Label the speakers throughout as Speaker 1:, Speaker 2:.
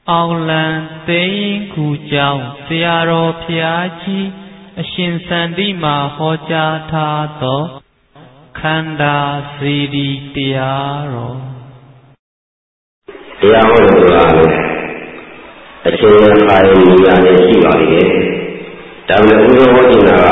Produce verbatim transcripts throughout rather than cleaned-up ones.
Speaker 1: အောင်လံသိရင်ကူကြောင့်ဆရာတော်ဘုရားကြီးအရှင်စန္ဒီမှာဟောကြားထားသောခန္ဓာစေတီတရားတော်
Speaker 2: တရားဟောလို့ဆိုတာအချိန်ရခါရည်ညာနဲ့ရှိပါလေ။ဒါပေမဲ့ဥပ္ပဝေါကျင်တာ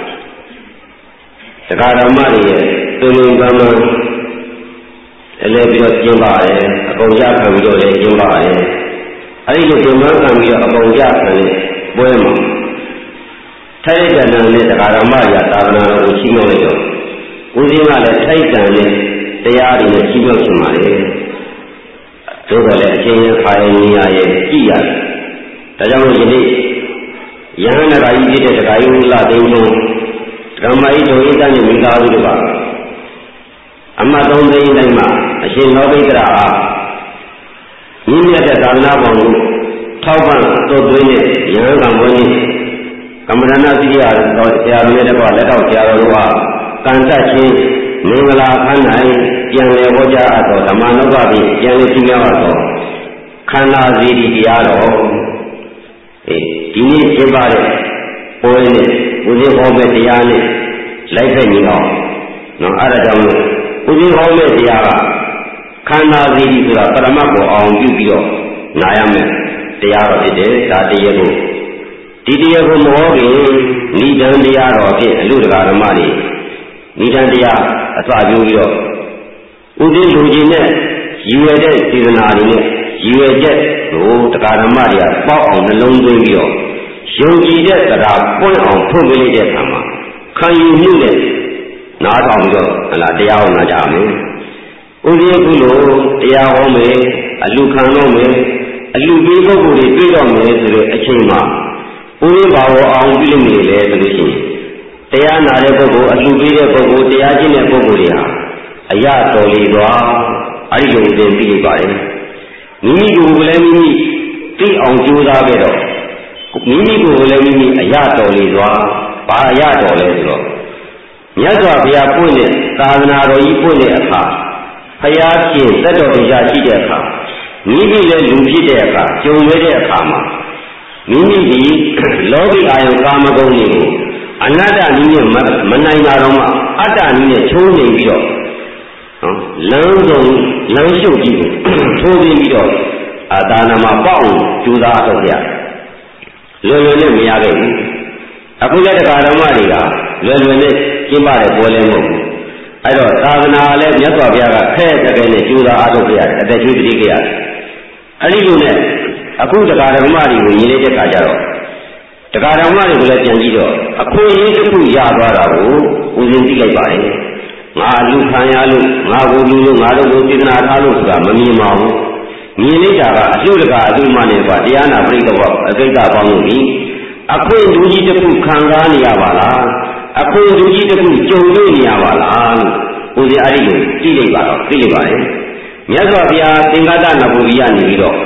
Speaker 2: ကတရားဓမ္မတွေရဲ့တုံ့ပြန်ကံမှအလဲပြီးတော့ကျင်းပါတယ်အကုန်ရခံပြီးတော့လည်းကျင်းပါတယ်အဲဒီလိုကျင်းပခံပြီးတော့အကုန်ရခံတဲ့ပွဲမှာထိုက်တန်တဲ့တရားဓမ္မတွေသာသနာတော်ကိုရှိလို့တော့ဦးဇင်းကလည်းထိုက်တန်တဲ့တရားတွေနဲ့ရှိလို့ရှိပါလေသို့တော်လည်းအချင်းချင်းခါရင်နေရရဲ့ကြည့်ရတယ်ဒါကြောင့်မို့ယနေ့ယဟန်နဂါကြီးဖြစ်တဲ့ဒကာယုလသိန်းတို့ဓမ္မဤဒုဣဒနဲ့မိသားစုတို့ကအမှတ်သုံးသိန်းတိုင်းမှာအရှင်လောဘိတ္တရာဟာမြင့်မြတ်တဲ့သာသနာပေါ်ကိုထောက်ပံ့သွတ်သွင်းတဲ့ယဟန်ကံဘုန်းကြီးကမ္မရဏသိရတော်ဆရာတော်ရဲ့တကွလက်တော်ဆရာတော်တို့ဟာကံတတ်ချင်းမင်္ဂလာခန်း၌ပြန်လည်ဟောကြားအပ်သောဓမ္မနုပ္ပတိပြန်လည်သိများသောခန္ဓာစီတီတရားတော်အဲဒီနေ့ကျင်းပတဲ့ပွဲနဲ့ဦးဇင်းဟောမဲ့တရားနဲ့လိုက်ဖက်ညီအောင်နော်အဲ့ဒါကြောင့်လို့ဦးဇင်းဟောမဲ့တရားကခန္ဓာစီတီဆိုတာပရမတ်ကိုအောင်ပြုပြီးတော့နာရမယ်တရားတော်ဖြစ်တယ်ဒါတရားကိုဒီတရားကိုမဟောခင်နိဒံတရားတော်ဖြင့်အလူတကာဓမ္မတွေနိဒံတရားအစပြုပြီးတော့ဦးဇင်းလူကြီးနဲ့ရည်ရွယ်တဲ့စေတနာတွေနဲ့ရည်ရွယ်ချက်ကိုတရားဓမ္မတွေကပေါက်အောင်နှလုံးသွင်းပြီးတော့ယုံကြည်တဲ့တရားပွင့်အောင်ဖွင့်ပေးလိုက်တဲ့အခါမှာခံယူမှုနဲ့နားထောင်ပြီးတော့ဟလာတရားဟောနာကြမယ်။ဦးဇင်းအခုလိုတရားဟောမယ်အလူခံတော့မယ်အလူပေးပုဂ္ဂိုလ်တွေတွေ့တော့မယ်ဆိုတဲ့အချိန်မှာဦးဇင်းဘာကိုအောင်ပြုလို့နေလဲဆိုလို့ရှိရင်တရားနာတဲ့ပုဂ္ဂိုလ်အလူပေးတဲ့ပုဂ္ဂိုလ်တရားကျင့်တဲ့ပုဂ္ဂိုလ်တွေဟာအရတော်လီသွားအဲ့ဒီလိုသင်ပြီးလိုက်ပါတယ်မိမိကိုယ်လည်းမိမိသိအောင်ကြိုးစားခဲ့တော့မိမိကိုယ်လည်းမိမိအရတော်လီသွားဘာအရတော်လဲဆိုတော့မြတ်စွာဘုရားပွင့်တဲ့သာသနာတော်ကြီးပွင့်တဲ့အခါဘုရားရှင်သက်တော်တရားရှိတဲ့အခါမိမိလည်းလူဖြစ်တဲ့အခါကြုံရတဲ့အခါမှာမိမိဒီလောကီအာယုကာမဂုဏ်တွေကိုအနတ္တနည်းနဲ့မနိုင်တာတော့မှအတ္တနည်းနဲ့ချိုးနေပြီးတော့နော်လမ်းစုံလမ်းရှုပ်ကြည့်ကိုထိုးပြီးတော့အာသာနာမှာပေါအောင်ကြိုးစားတော့ကြလွယ်လွယ်နဲ့မရခဲ့ဘူးအခုလည်းတရားဓမ္မတွေကလွယ်လွယ်နဲ့ကျင့်ပတဲ့ပွဲလည်းမဟုတ်ဘူးအဲ့တော့သာသနာလည်းမြတ်စွာဘုရားကခဲတဲ့ကဲနဲ့ကြိုးစားအားထုတ်ကြရတယ်အသက်ကြီးတည်ကြရတယ်အဲ့ဒီလိုနဲ့အခုတရားဓမ္မတွေကိုရင်းနေတဲ့ခါကျတော့တရားဓမ္မတွေကိုလည်းကြံကြည့်တော့အခွင့်အရေးတစ်ခုရသွားတာကိုဦးဇင်းသိလိုက်ပါတယ်ငါလူခံရလို့ငါကိုလူလို့ငါတို့ကိုစေတနာထားလို့ဆိုတာမမြင်ပါဘူးမြင်လိုက်တာကအကျိုးတကအကျိုးမှနဲ့ကတရားနာပရိသတ်ဘောအကိစ္စပေါင်းလို့ဒီအခွင့်လူကြီးတစ်ခုခံစားနေရပါလားအခွင့်လူကြီးတစ်ခုကြုံတွေ့နေရပါလားလို့ဦးဇင်းအဲ့ဒီလိုသိလိုက်ပါတော့သိလိုက်ပါတယ်မြတ်စွာဘုရားသင်္ကတနဗုဒ္ဓိယနေပြီးတော့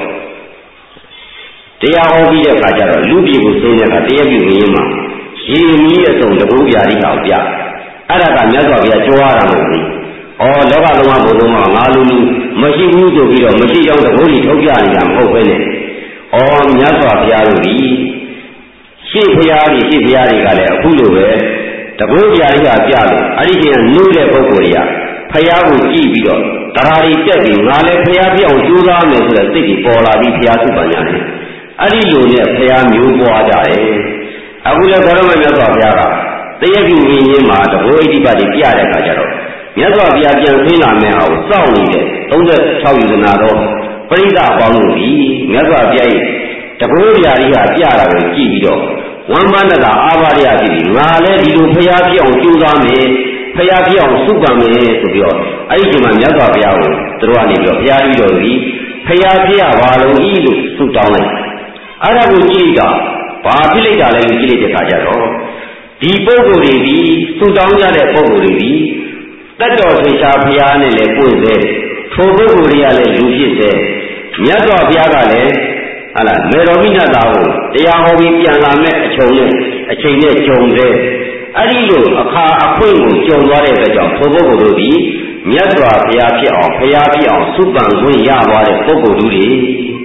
Speaker 2: တရားဟောပြီးတဲ့အခါကျတော့လူပြည်ကိုသိတဲ့အခါတရားပြုရင်းမှာရေမီးအစုံတကူပြာတိအောင်ပြအဲ့ဒါကမြတ်စွာဘုရားကြွားတာမဟုတ်ဘူး။ဩလောကလုံးကဘုံဘုံကငါလူလူမရှိဘူးဆိုပြီးတော့မရှိကြောင်းတကူကြီးထုတ်ပြနေတာမဟုတ်ပဲနဲ့။ဩမြတ်စွာဘုရားတို့ဒီရှေ့ဘုရားကြီးရှေ့ဘုရားတွေကလည်းအခုလိုပဲတကူပြာတိကပြလို့အဲ့ဒီကျင်နုတဲ့ပုဂ္ဂိုလ်တွေကဘုရားကိုကြည့်ပြီးတော့တရားတွေတက်ပြီးငါလည်းဘုရားပြအောင်ကြိုးစားမယ်ဆိုတဲ့စိတ်ကြီးပေါ်လာပြီးဘုရားစုပန်ကြတယ်။အဲ့ဒီလိုနဲ့ဘုရားမျိုးပွားကြတယ်။အခုလည်းဘုရားမြတ်စွာဘုရားကတရားပြုရင်းရင်းမှာတဘောဣတိပတ်တွေပြတဲ့အခါကျတော့မြတ်စွာဘုရားပြန်ဆင်းလာမယ့်အောင်စောင့်နေတဲ့သုံးဆယ့်ခြောက်ယူဇနာတော်ပရိသတ်အပေါင်းတို့ဒီမြတ်စွာဘုရားရဲ့တဘောဗျာကြီးကပြတာကိုကြည့်ပြီးတော့ဝမ်းမန္တတာအာဘာရကြည့်ပြီးငါလည်းဒီလိုဘုရားပြအောင်ကြိုးစားမယ်ဘုရားပြအောင်စုပန်မယ်ဆိုပြီးတော့အဲ့ဒီချိန်မှာမြတ်စွာဘုရားကိုသူတို့ကနေပြီးတော့ဘုရားကြီးတော်ကြီးဘုရားပြပါလုံးဤလို့ဆုတောင်းလိုက်အဲ့ဒါကိုကြည့်တာဘာဖြစ်လိုက်တာလဲလို့ကြည့်လိုက်တဲ့အခါကျတော့ဒီပုဂ္ဂိုလ်တွေဒီသူတောင်းကြတဲ့ပုဂ္ဂိုလ်တွေဒီတတ်တော်ထေရှားဘုရားနဲ့လည်းပွင့်စေထိုပုဂ္ဂိုလ်တွေကလည်းလူဖြစ်စေမြတ်စွာဘုရားကလည်းဟာလားမေတော်မိနတာကိုတရားဟောပြီးပြန်လာမဲ့အချိန်နဲ့အချိန်နဲ့ကြုံစေအဲ့ဒီလိုအခါအခွင့်ကိုကြုံသွားတဲ့အတွက်ကြောင့်ထိုပုဂ္ဂိုလ်တို့ဒီမြတ်စွာဘုရားဖြစ်အောင်ဘုရားဖြစ်အောင်စုပန်ခွင့်ရသွားတဲ့ပုဂ္ဂိုလ်တို့တွေ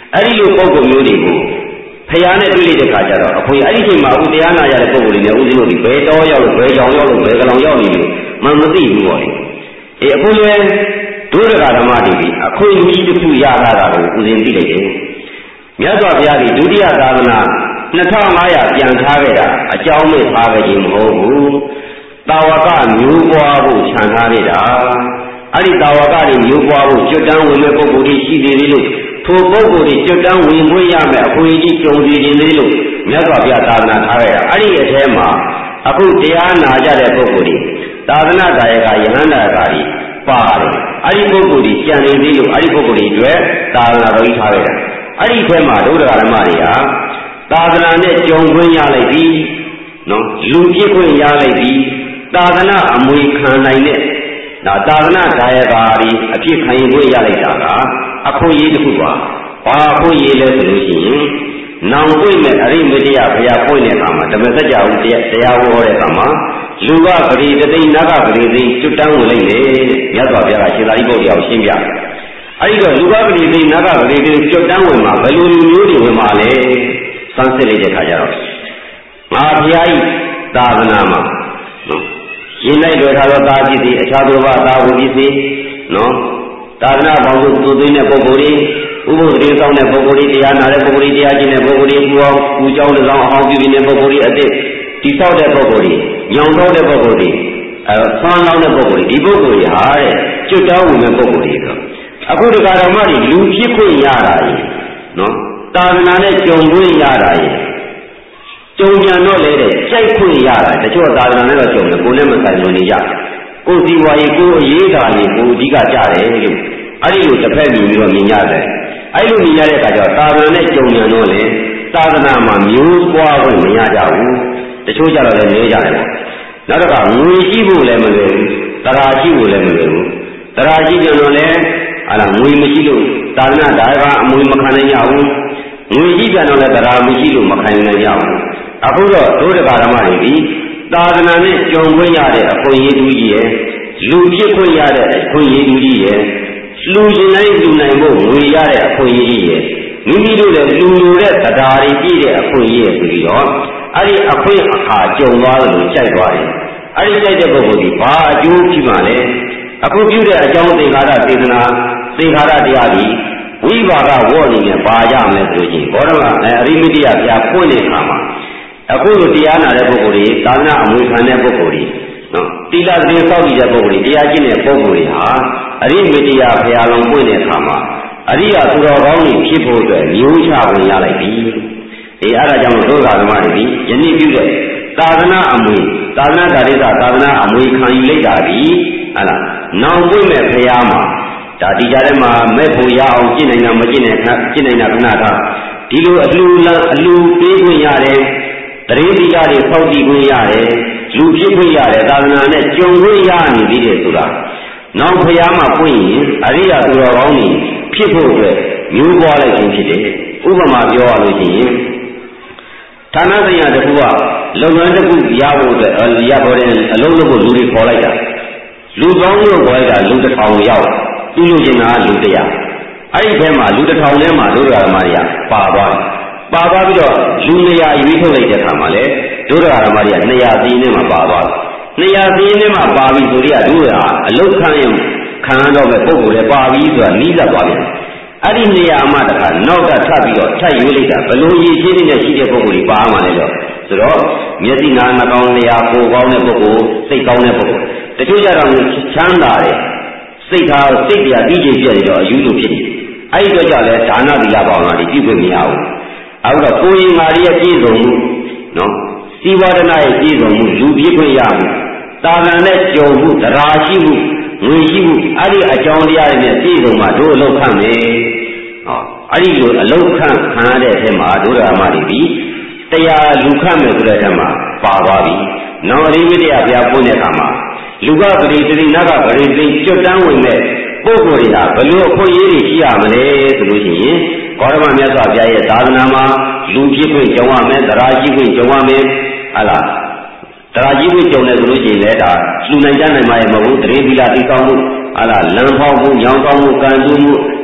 Speaker 2: အဲ့ဒီလိုပုံကုန်မျိုးတွေကိုဖျားနဲ့တွေ့လိုက်တဲ့ခါကျတော့အခွင့်အဲ့ဒီချိန်မှာဥတရားနာရတဲ့ပုံကုန်တွေနဲ့ဦးဇင်းတို့ဒီဘယ်တော်ရောက်လို့ဘယ်ကြောင်ရောက်လို့ဘယ်ကလောင်ရောက်နေလို့မှမသိဘူးပေါ့လေအေးအခုလည်းဒုဒကာဓမ္မတွေဒီအခွင့်အရေးတစ်ခုရလာတာကိုဦးဇင်းသိလိုက်တယ်မြတ်စွာဘုရားဒီဒုတိယသာသနာနှစ်ထောင်ငါးရာပြန်ထားခဲ့တာအကြောင်းမဲ့ထားခဲ့ခြင်းမဟုတ်ဘူးတာဝကမျိုးပွားဖို့ခြံထားခဲ့တာအဲ့ဒီတာဝကတွေမျိုးပွားဖို့ကျွတ်တန်းဝင်မဲ့ပုဂ္ဂိုလ်တွေရှိသေးတယ်လို့ထိုပုဂ္ဂိုလ်တွေကျွတ်တန်းဝင်ခွင့်ရမယ်အခွင့်အရေးကြုံစီခြင်းသေးလို့မြတ်စွာဘုရားသာသနာထားခဲ့တာအဲ့ဒီအထဲမှာအခုတရားနာကြတဲ့ပုဂ္ဂိုလ်တွေသာသနာ့ကာယကယဟန္တာကာရီပါတယ်အဲ့ဒီပုဂ္ဂိုလ်တွေကြံနေသေးလို့အဲ့ဒီပုဂ္ဂိုလ်တွေအတွက်သာသနာတော်ကြီးထားခဲ့တာအဲ့ဒီအထဲမှာဒုဒကာဓမ္မတွေဟာသာသနာနဲ့ကြုံခွင့်ရလိုက်ပြီနော်လူပြည့်ခွင့်ရလိုက်ပြီသာသနာအမွေခံနိုင်တဲ့ဒါသာသနာဒါယကာရီအဖြစ်ခံရင်ခွင့်ရလိုက်တာကအခွင့်အရေးတစ်ခုပါဘာအခွင့်အရေးလဲဆိုလို့ရှိရင်နောင်ပွင့်မဲ့အရိမတိယဘုရားပွင့်တဲ့အခါမှာဓမ္မစကြာဝတရားတရားဟောတဲ့အခါမှာလူကပရိသတိနဂပရိသိကျွတ်တန်းဝင်လိုက်လေမြတ်စွာဘုရားကရှင်သာရိပုတ္တရာကိုရှင်းပြအဲ့ဒီတော့လူကပရိသိနဂပရိသိကျွတ်တန်းဝင်မှာဘယ်လိုလူမျိုးတွေဝင်မှာလဲစမ်းစစ်လိုက်တဲ့အခါကျတော့ငါဘုရားဤသာသနာမှာနော်ရင်လိုက်လွယ်ထားသောသာပစ္စည်းအခြားသောဘာသာဝပစ္စည်းနော်သာသနာပေါင်းစုသူသိတဲ့ပုဂ္ဂိုလ်တွေဥပုသ်တွေစောင့်တဲ့ပုဂ္ဂိုလ်တွေတရားနာတဲ့ပုဂ္ဂိုလ်တွေတရားကျင့်တဲ့ပုဂ္ဂိုလ်တွေပူအောင်ပူကြောင်းတစ်စောင်းအအောင်ပြုနေတဲ့ပုဂ္ဂိုလ်တွေအသည့်တိဆောက်တဲ့ပုဂ္ဂိုလ်တွေညောင်တော့တဲ့ပုဂ္ဂိုလ်တွေအဲဆန်းလောင်းတဲ့ပုဂ္ဂိုလ်တွေဒီပုဂ္ဂိုလ်တွေဟာတဲ့ကျွတ်တောင်းဝင်တဲ့ပုဂ္ဂိုလ်တွေဆိုအခုဒီကာရမတွေလူဖြစ်ခွင့်ရတာကြီးနော်သာသနာနဲ့ကြုံခွင့်ရတာကြီးကြုံကြံတော့လေတဲ့စိုက်ခွင့်ရတာတချို့သာသနာနဲ့တော့ကြုံတယ်ကိုယ်နဲ့မဆိုင်လို့နေကြကိုယ်စီဝါရေးကိုယ်အရေးတာလေးကိုအဓိကကြတယ်လို့အဲ့ဒီလိုတစ်ဖက်မြင်ပြီးတော့မြင်ရတယ်အဲ့လိုမြင်ရတဲ့အခါကျတော့သာသနာနဲ့ကြုံကြံတော့လေသာသနာမှာမျိုးပွားခွင့်မရကြဘူးတချို့ကြတော့လည်းနေကြတယ်ပေါ့နောက်တစ်ခါငွေရှိဖို့လည်းမလွယ်ဘူးတရားရှိဖို့လည်းမလွယ်ဘူးတရားရှိကြတော့လည်းဟာလားငွေမရှိလို့သာသနာဒါကအမွေမခံနိုင်ကြဘူးငွေရှိကြတော့လည်းတရားမရှိလို့မခံနိုင်ကြဘူးအခုတော့ဒုဒကာဓမ္မတွေဒီသာသနာနဲ့ကြုံခွင့်ရတဲ့အခွင့်အရေးတူကြီးရဲ့လူဖြစ်ခွင့်ရတဲ့အခွင့်အရေးတူကြီးရဲ့လူရှင်တိုင်းလူနိုင်ဖို့ငွေရတဲ့အခွင့်အရေးရဲ့မိမိတို့လည်းလူလိုတဲ့တရားတွေပြည့်တဲ့အခွင့်အရေးဆိုပြီးတော့အဲ့ဒီအခွင့်အခါကြုံသွားလို့ကြိုက်သွားတယ်အဲ့ဒီကြိုက်တဲ့ပုဂ္ဂိုလ်ဒီဘာအကျိုးဖြစ်မှာလဲအခုပြုတဲ့အကြောင်းသင်္ခါရစေတနာသင်္ခါရတရားကြီးဝိပါကဝေါ်နေနဲ့ပါကြမယ်ဆိုရင်ဘောဓမအရိမတိယပြပွင့်တဲ့အခါမှာအခုလိုတရားနာတဲ့ပုဂ္ဂိုလ်တွေသာသနာအမွေခံတဲ့ပုဂ္ဂိုလ်တွေနော်တိလသတိစောင့်ကြည့်တဲ့ပုဂ္ဂိုလ်တွေတရားကျင့်တဲ့ပုဂ္ဂိုလ်တွေဟာအရိမတိယဘုရားလုံးပွင့်တဲ့အခါမှာအရိယာသူတော်ကောင်းတွေဖြစ်ဖို့အတွက်မျိုးချဝင်ရလိုက်ပြီဒီအဲ့ဒါကြောင့်ဒုက္ခဓမ္မတွေဒီယနေ့ပြုတဲ့သာသနာအမွေသာသနာဓာတိသာသနာအမွေခံယူလိုက်တာဒီဟလားနောင်ပွင့်မဲ့ဘုရားမှာဒါဒီကြားထဲမှာမဲ့ဖို့ရအောင်ကျင့်နိုင်တာမကျင့်နိုင်ခကျင့်နိုင်တာခဏတာဒီလိုအလှလအလှပေးခွင့်ရတယ်တရေတိကြတွေဖောက်တည်ခွင့်ရတယ်လူဖြစ်ခွင့်ရတယ်သာသနာနဲ့ကြုံခွင့်ရနေပြီတဲ့ဆိုတာနောက်ဘုရားမှာပွင့်ရင်အရိယာသူတော်ကောင်းတွေဖြစ်ဖို့အတွက်မျိုးပွားလိုက်ခြင်းဖြစ်တယ်ဥပမာပြောရလို့ရှိရင်ဌာနဆိုင်ရာတစ်ခုကလုပ်ငန်းတစ်ခုရဖို့အတွက်ရပေါ်တဲ့အလုံးလုံးကိုလူတွေခေါ်လိုက်တာလူကောင်းလို့ခေါ်လိုက်တာလူတစ်ထောင်ရောက်သူ့လူချင်းကလူတရာအဲ့ဒီထဲမှာလူတစ်ထောင်ထဲမှာဒုဒကာဓမ္မတွေကပါသွားတယ်ပါသွားပြီးတော့လူနေရာရွေးထုတ်လိုက်တဲ့အခါမှာလေဒုဒကာဓမ္မတွေကနေရာသီးနဲ့မှာပါသွားတယ်နေရာသီးနဲ့မှာပါပြီးဆိုတော့ဒုရာအလုတ်ခံရင်ခံရတော့မဲ့ပုံကိုယ်လည်းပါပြီးဆိုတာနီးစပ်သွားပြန်အဲ့ဒီနေရာမှာတခါနောက်ကထပ်ပြီးတော့ထပ်ရွေးလိုက်တာဘလို့ရည်ချင်းနဲ့ရှိတဲ့ပုံကိုယ်ကြီးပါမှလည်းတော့ဆိုတော့မျက်စိနာနှာခေါင်းနေရာကိုယ်ကောင်းတဲ့ပုံကိုယ်စိတ်ကောင်းတဲ့ပုံကိုယ်တချို့ကြတော့ချမ်းသာတယ်စိတ်ထားစိတ်တရားတည်ကြည်ပြည့်တော့အယူလိုဖြစ်နေအဲ့ဒီတော့ကြလဲဒါနသီလဘာဝနာတွေပြုခွင့်မရဘူးအခုတော့ကိုယ်ရင်ငါရဲ့ပြည့်စုံမှုနော်စီဝါဒနာရဲ့ပြည့်စုံမှုလူပြည့်ခွင့်ရမှုသာသနာနဲ့ကြုံမှုတရားရှိမှုငွေရှိမှုအဲ့ဒီအကြောင်းတရားတွေနဲ့ပြည့်စုံမှတို့အလောက်ခံမယ်ဟောအဲ့ဒီလိုအလောက်ခံခံရတဲ့အထက်မှာဒုရမတွေပြီးတရားလူခံမယ်ဆိုတဲ့အထက်မှာပါသွားပြီနောင်အရိဝိတ္တရာဘုရားပွင့်တဲ့အခါမှာလူကပရိသေနကပရိသေကျွတ်တန်းဝင်တဲ့ပုဂ္ဂိုလ်တွေကဘလို့အခွင့်အရေးတွေရှိရမလဲဆိုလို့ရှိရင်ကောရမမြတ်စွာဘုရားရဲ့သာသနာမှာလူဖြစ်ခွင့်ကြုံရမယ်တရားရှိခွင့်ကြုံရမယ်ဟာလားတရားရှိခွင့်ကြုံတယ်ဆိုလို့ရှိရင်လည်းဒါလူနိုင်ကြနိုင်မှာမဟုတ်ဘူးတရေသီလတိကောင်းမှုဟာလားလမ်းဖောက်မှုညောင်းကောင်းမှုကံတူးမှု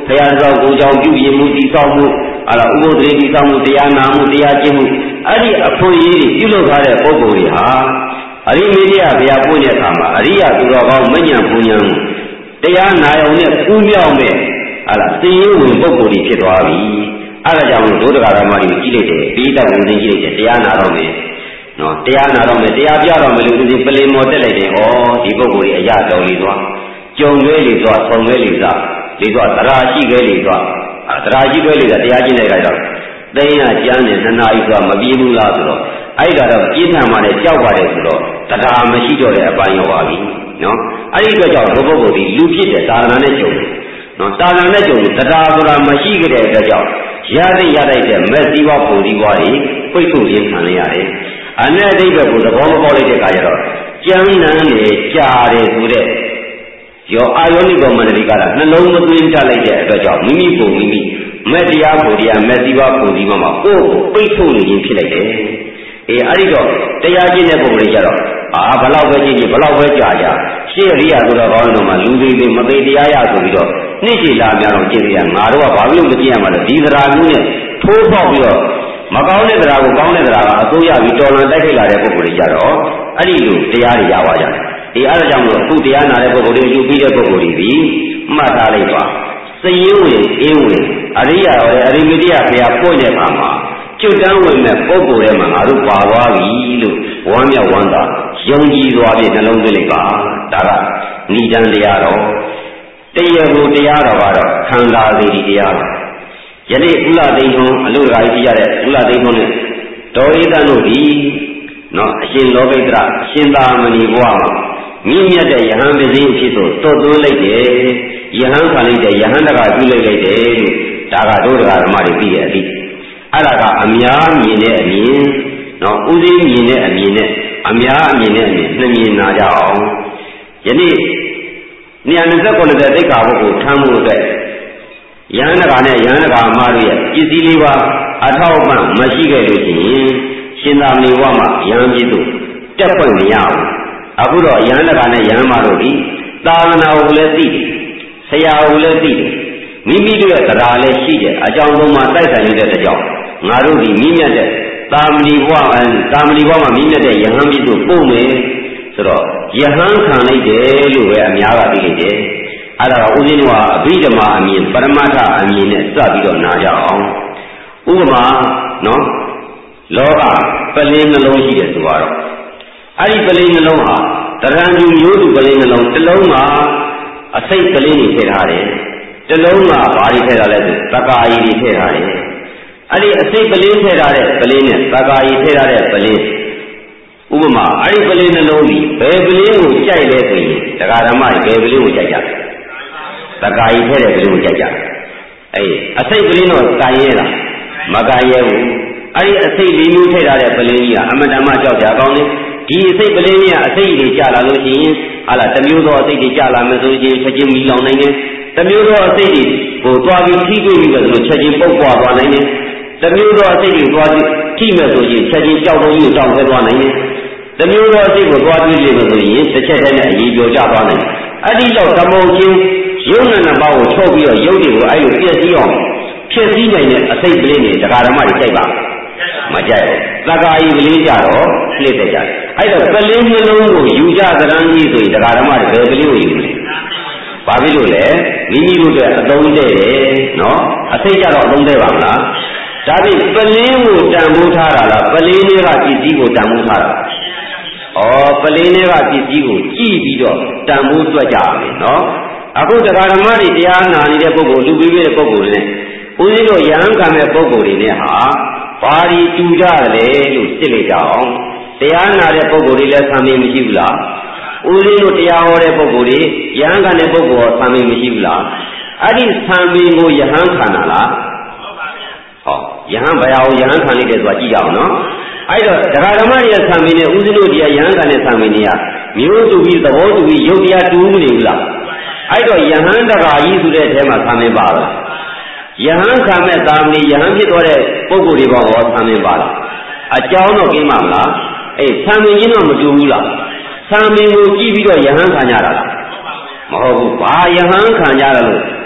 Speaker 2: ဘုရားတော်ကိုကြောင့်ပြုရင်မှုတိဆောက်မှုအလားဥပုသ္တရေတိဆောက်မှုတရားနာမှုတရားကျင့်မှုအဲ့ဒီအခွင့်အရေးပြုလုပ်ထားတဲ့ပုဂ္ဂိုလ်တွေဟာအရိမေတ္တဘုရားပွင့်တဲ့အခါမှာအရိယသူတော်ကောင်းမဉ္ဇဉ်ပူဉ္ဇဉ်တရားနာရုံနဲ့ကူးမြောက်မဲ့အလားသိရင်ဝင်ပုဂ္ဂိုလ်တွေဖြစ်သွားပြီအဲ့ဒါကြောင့်ဒုဒကာရမတွေကြည့်လိုက်တယ်ပြီးတော့ဝင်သိကြည့်လိုက်တယ်တရားနာတော့မယ်နော်တရားနာတော့မယ်တရားပြတော့မယ်လို့ဒီပလင်မော်တက်လိုက်တယ်ဩဒီပုဂ္ဂိုလ်ကြီးအရာတော်လေးသွားကြုံရွေးလေးသွားဆုံရွေးလေးသွားလေးသွားသရာရှိခဲလေးသွားသရာရှိခဲလေးကတရားကျင့်တဲ့အခါကျတော့သိရကျမ်းနဲ့နှစ်နာရီသွားမပြေးဘူးလားဆိုတော့အဲ့ဒါတော့ပြင်းထန်မှလည်းကြောက်ပါတယ်ဆိုတော့တရားမရှိတော့တဲ့အပိုင်းရောပါပြီနော်အဲ့ဒီအတွက်ကြောင့်ဘုပုဂ္ဂိုလ်ဒီလူဖြစ်တဲ့သာသနာနဲ့ကြုံတယ်နော်သာသနာနဲ့ကြုံတယ်တရားဆိုတာမရှိကြတဲ့အတွက်ကြောင့်ရတဲ့ရတဲ့တဲ့မက်စီဝါပုံဒီဘွားကြီးပိတ်ဆို့ခြင်းခံရရတယ်အနဲ့အတိတ်ကိုသဘောမပေါက်လိုက်တဲ့အခါကျတော့ကျမ်းနန်းနေကြားတယ်ဆိုတဲ့ရောအာယောနိကောမန္တလိကကနှလုံးမသွင်းကြလိုက်တဲ့အတွက်ကြောင့်မိမိပုံမိမိမက်တရားပုံတရားမက်စီဝါပုံဒီဘွားမှာကိုယ်ပိတ်ဆို့နေခြင်းဖြစ်လိုက်တယ်အေးအဲ့ဒီတော့တရားကျင့်တဲ့ပုံတွေကြတော့အာဘလောက်ပဲကျင့်ကြည့်ဘလောက်ပဲကြာကြာရှေ့ရိယာဆိုတော့ကောင်းတော့မှလူသေးသေးမသိတရားရဆိုပြီးတော့နှစ်ချီလာများတော့ကျင့်ရငါတို့ကဘာလို့မကျင့်ရမှာလဲဒီသရာမျိုးနဲ့ထိုးပေါက်ပြီးတော့မကောင်းတဲ့သရာကိုကောင်းတဲ့သရာကအစိုးရပြီးတော်လန်တိုက်ခိုက်လာတဲ့ပုဂ္ဂိုလ်တွေကြတော့အဲ့ဒီလိုတရားတွေရပါကြတယ်အေးအဲ့ဒါကြောင့်မို့အခုတရားနာတဲ့ပုဂ္ဂိုလ်တွေယူပြီးတဲ့ပုဂ္ဂိုလ်တွေပြီးမှတ်ထားလိုက်ပါစည်ရင်ဝင်အင်းဝင်အရိယာရောအရိမတိယဘုရားပွင့်တဲ့အခါမှာကျွတ်တန်းဝင်မဲ့ပုဂ္ဂိုလ်တွေမှာငါတို့ပါသွားပြီလို့ဝမ်းမြောက်ဝမ်းသာယုံကြည်သွားပြီးနှလုံးသွင်းလိုက်ပါဒါကဏိဒံတရားတော်တရားကိုတရားတော်ကတော့ခန္ဓာစီဒီတရားတော်ယနေ့ဥလသိန်းဟုံးအလို့ဓာကြီးပြရတဲ့ဥလသိန်းဟုံးနဲ့ဒေါဧတံတို့ဒီနော်အရှင်လောကိတ္တရအရှင်သာမဏေဘဝမှာမြင့်မြတ်တဲ့ယဟန်ပစ္စည်းအဖြစ်သို့သွတ်သွင်းလိုက်တယ်ယဟန်ခံလိုက်တဲ့ယဟန်တကပြုလိုက်လိုက်တယ်လို့ဒါကဒုဒကာဓမ္မတွေပြီးတဲ့အသည့်အဲ့ဒါကအများမြင်တဲ့အမြင်နော်ဥသိမြင်တဲ့အမြင်နဲ့အများအမြင်နဲ့အမြင်နှစ်မြင်နာကြအောင်ယနေ့နေရာနှစ်ခုနှစ်သိက္ခာပုဂ္ဂိုလ်ထမ်းမှုအတွက်ယဟန်တကာနဲ့ယဟန်တကာအမှားတို့ရဲ့ပစ္စည်းလေးပါအထောက်အပံ့မရှိခဲ့လို့ရှိရင်ရှင်သာမဏေဝမှာယဟန်ပြည်သူတက်ဖွင့်မရဘူးအခုတော့ယဟန်တကာနဲ့ယဟန်မတို့ဒီသာသနာကိုလည်းသိတယ်ဆရာကိုလည်းသိတယ်မိမိတို့ရဲ့တရားလည်းရှိတယ်အကြောင်းဆုံးမှာတိုက်ဆိုင်နေတဲ့ကြောင့်ငါတို့ဒီမိမြတ်တဲ့သာမဏေဘဝအဲသာမဏေဘဝမှာမိမြတ်တဲ့ယဟန်ပြည်သူပို့မယ်ဆိုတော့ယဟန်ခံလိုက်တယ်လို့ပဲအများကသိလိုက်တယ်အဲ့ဒါကဦးဇင်းတို့ကအဘိဓမ္မာအမြင်ပရမတ္ထအမြင်နဲ့စပြီးတော့နာကြအောင်ဥပမာနော်လောကပလင်းနှလုံးရှိတယ်ဆိုတော့အဲ့ဒီပလင်းနှလုံးဟာတရံသူမျိုးသူပလင်းနှလုံးတစ်လုံးမှာအစိတ်ကလေးတွေထည့်ထားတယ်တစ်လုံးမှာဘာတွေထည့်ထားလဲဆိုသက္ကာယီတွေထည့်ထားတယ်အဲ့ဒီအစိတ်ပလင်းထည့်ထားတဲ့ပလင်းနဲ့သက္ကာယီထည့်ထားတဲ့ပလင်းဥပမာအဲ့ဒီပလင်းနှလုံးကြီးဘယ်ပလင်းကိုကြိုက်လဲဆိုရင်တရားဓမ္မတွေဘယ်ပလင်းကိုကြိုက်ကြလဲသက္ကာယီထည့်တဲ့ပလင်းကိုကြိုက်ကြတယ်အေးအစိတ်ပလင်းတော့ကြိုက်ရဲလားမကြိုက်ရဲဘူးအဲ့ဒီအစိတ်လေးမျိုးထည့်ထားတဲ့ပလင်းကြီးကအမတန်မှကြောက်ကြကောင်းတယ်ဒီအစိတ်ပလင်းကြီးကအစိတ်တွေကြာလာလို့ရှိရင်ဟာလားတစ်မျိုးသောအစိတ်တွေကြာလာမယ်ဆိုရင်ချက်ချင်းမီလောင်နိုင်တယ်တစ်မျိုးသောအစိတ်တွေကိုတွားပြီးထိတွေ့ပြီးတော့ဆိုချက်ချင်းပုတ်ပွားသွားနိုင်တယ်တစ်မျိုးသောအစိတ်တွေတွားပြီးထိမဲ့ဆိုရင်ချက်ချင်းကြောက်တော့ကြီးတောင်းဆဲသွားနိုင်တယ်တစ်မျိုးသောအစိတ်ကိုတွားပြီးလို့ဆိုရင်တစ်ချက်တည်းနဲ့အရေးပြောကြသွားနိုင်တယ်အဲ့ဒီတော့သမုံချင်းရုပ်နဲ့ပေါင်းကိုထုတ်ပြီးတော့ရုပ်တွေကိုအဲ့လိုပြည့်စည်အောင်ဖြစ်စည်းနိုင်တဲ့အစိတ်ကလေးတွေတရားဓမ္မတွေကြိုက်ပါမကြိုက်ဘူးသက္ကာယီကလေးကြတော့လှည့်တဲ့ကြတယ်အဲ့တော့ကလေးနှလုံးကိုယူကြသရံကြီးဆိုရင်တရားဓမ္မတွေဘယ်ကလေးကိုယူလဲဘာဖြစ်လို့လဲမိမိတို့အတွက်အသုံးတဲ့တယ်နော်အစိတ်ကြတော့အသုံးတဲ့ပါမလားဒါဖြင့်ပလင်းကိုတန်ဖိုးထားတာလားပလင်းတွေကပစ္စည်းကိုတန်ဖိုးထားတာဩပလင်းတွေကပစ္စည်းကိုကြည့်ပြီးတော့တန်ဖိုးတွက်ကြရမယ်နော်အခုတရားဓမ္မတွေတရားနာနေတဲ့ပုဂ္ဂိုလ်လူပြီးတဲ့ပုဂ္ဂိုလ်တွေနဲ့ဦးဇင်းတို့ယဟန်ခံတဲ့ပုဂ္ဂိုလ်တွေနဲ့ဟာဘာဒီတူကြတယ်လို့သိလိုက်ကြအောင်တရားနာတဲ့ပုဂ္ဂိုလ်တွေလည်းသံမင်းမရှိဘူးလားဦးဇင်းတို့တရားဟောတဲ့ပုဂ္ဂိုလ်တွေယဟန်ခံတဲ့ပုဂ္ဂိုလ်ရောသံမင်းမရှိဘူးလားအဲ့ဒီသံမင်းကိုယဟန်ခံတာလားဟောယဟန်ဘယ်အောင်ယဟန်ခံလိုက်တယ်ဆိုတာကြည့်ကြအောင်နော်အဲ့တော့တရားဓမ္မတွေသံမင်းနဲ့ဦးဇင်းတို့တရားယဟန်ခံတဲ့သံမင်းတွေကမျိုးတူပြီးသဘောတူပြီးယုတ်တရားတူမနေဘူးလားအဲ့တော့ယဟန်တကာကြီးဆိုတဲ့အထဲမှာသံမင်းပါလားယဟန်ခံမဲ့သာမဏေယဟန်ဖြစ်သွားတဲ့ပုဂ္ဂိုလ်တွေပေါ်ဟောသံမင်းပါလားအကြောင်းတော့ကင်းပါမလားအေးသံမင်းကြီးတော့မတူဘူးလားသံမင်းကိုကြည့်ပြီးတော့ယဟန်ခံကြတာလားမဟုတ်ဘူးဘာယဟန်ခံကြတယ်လို့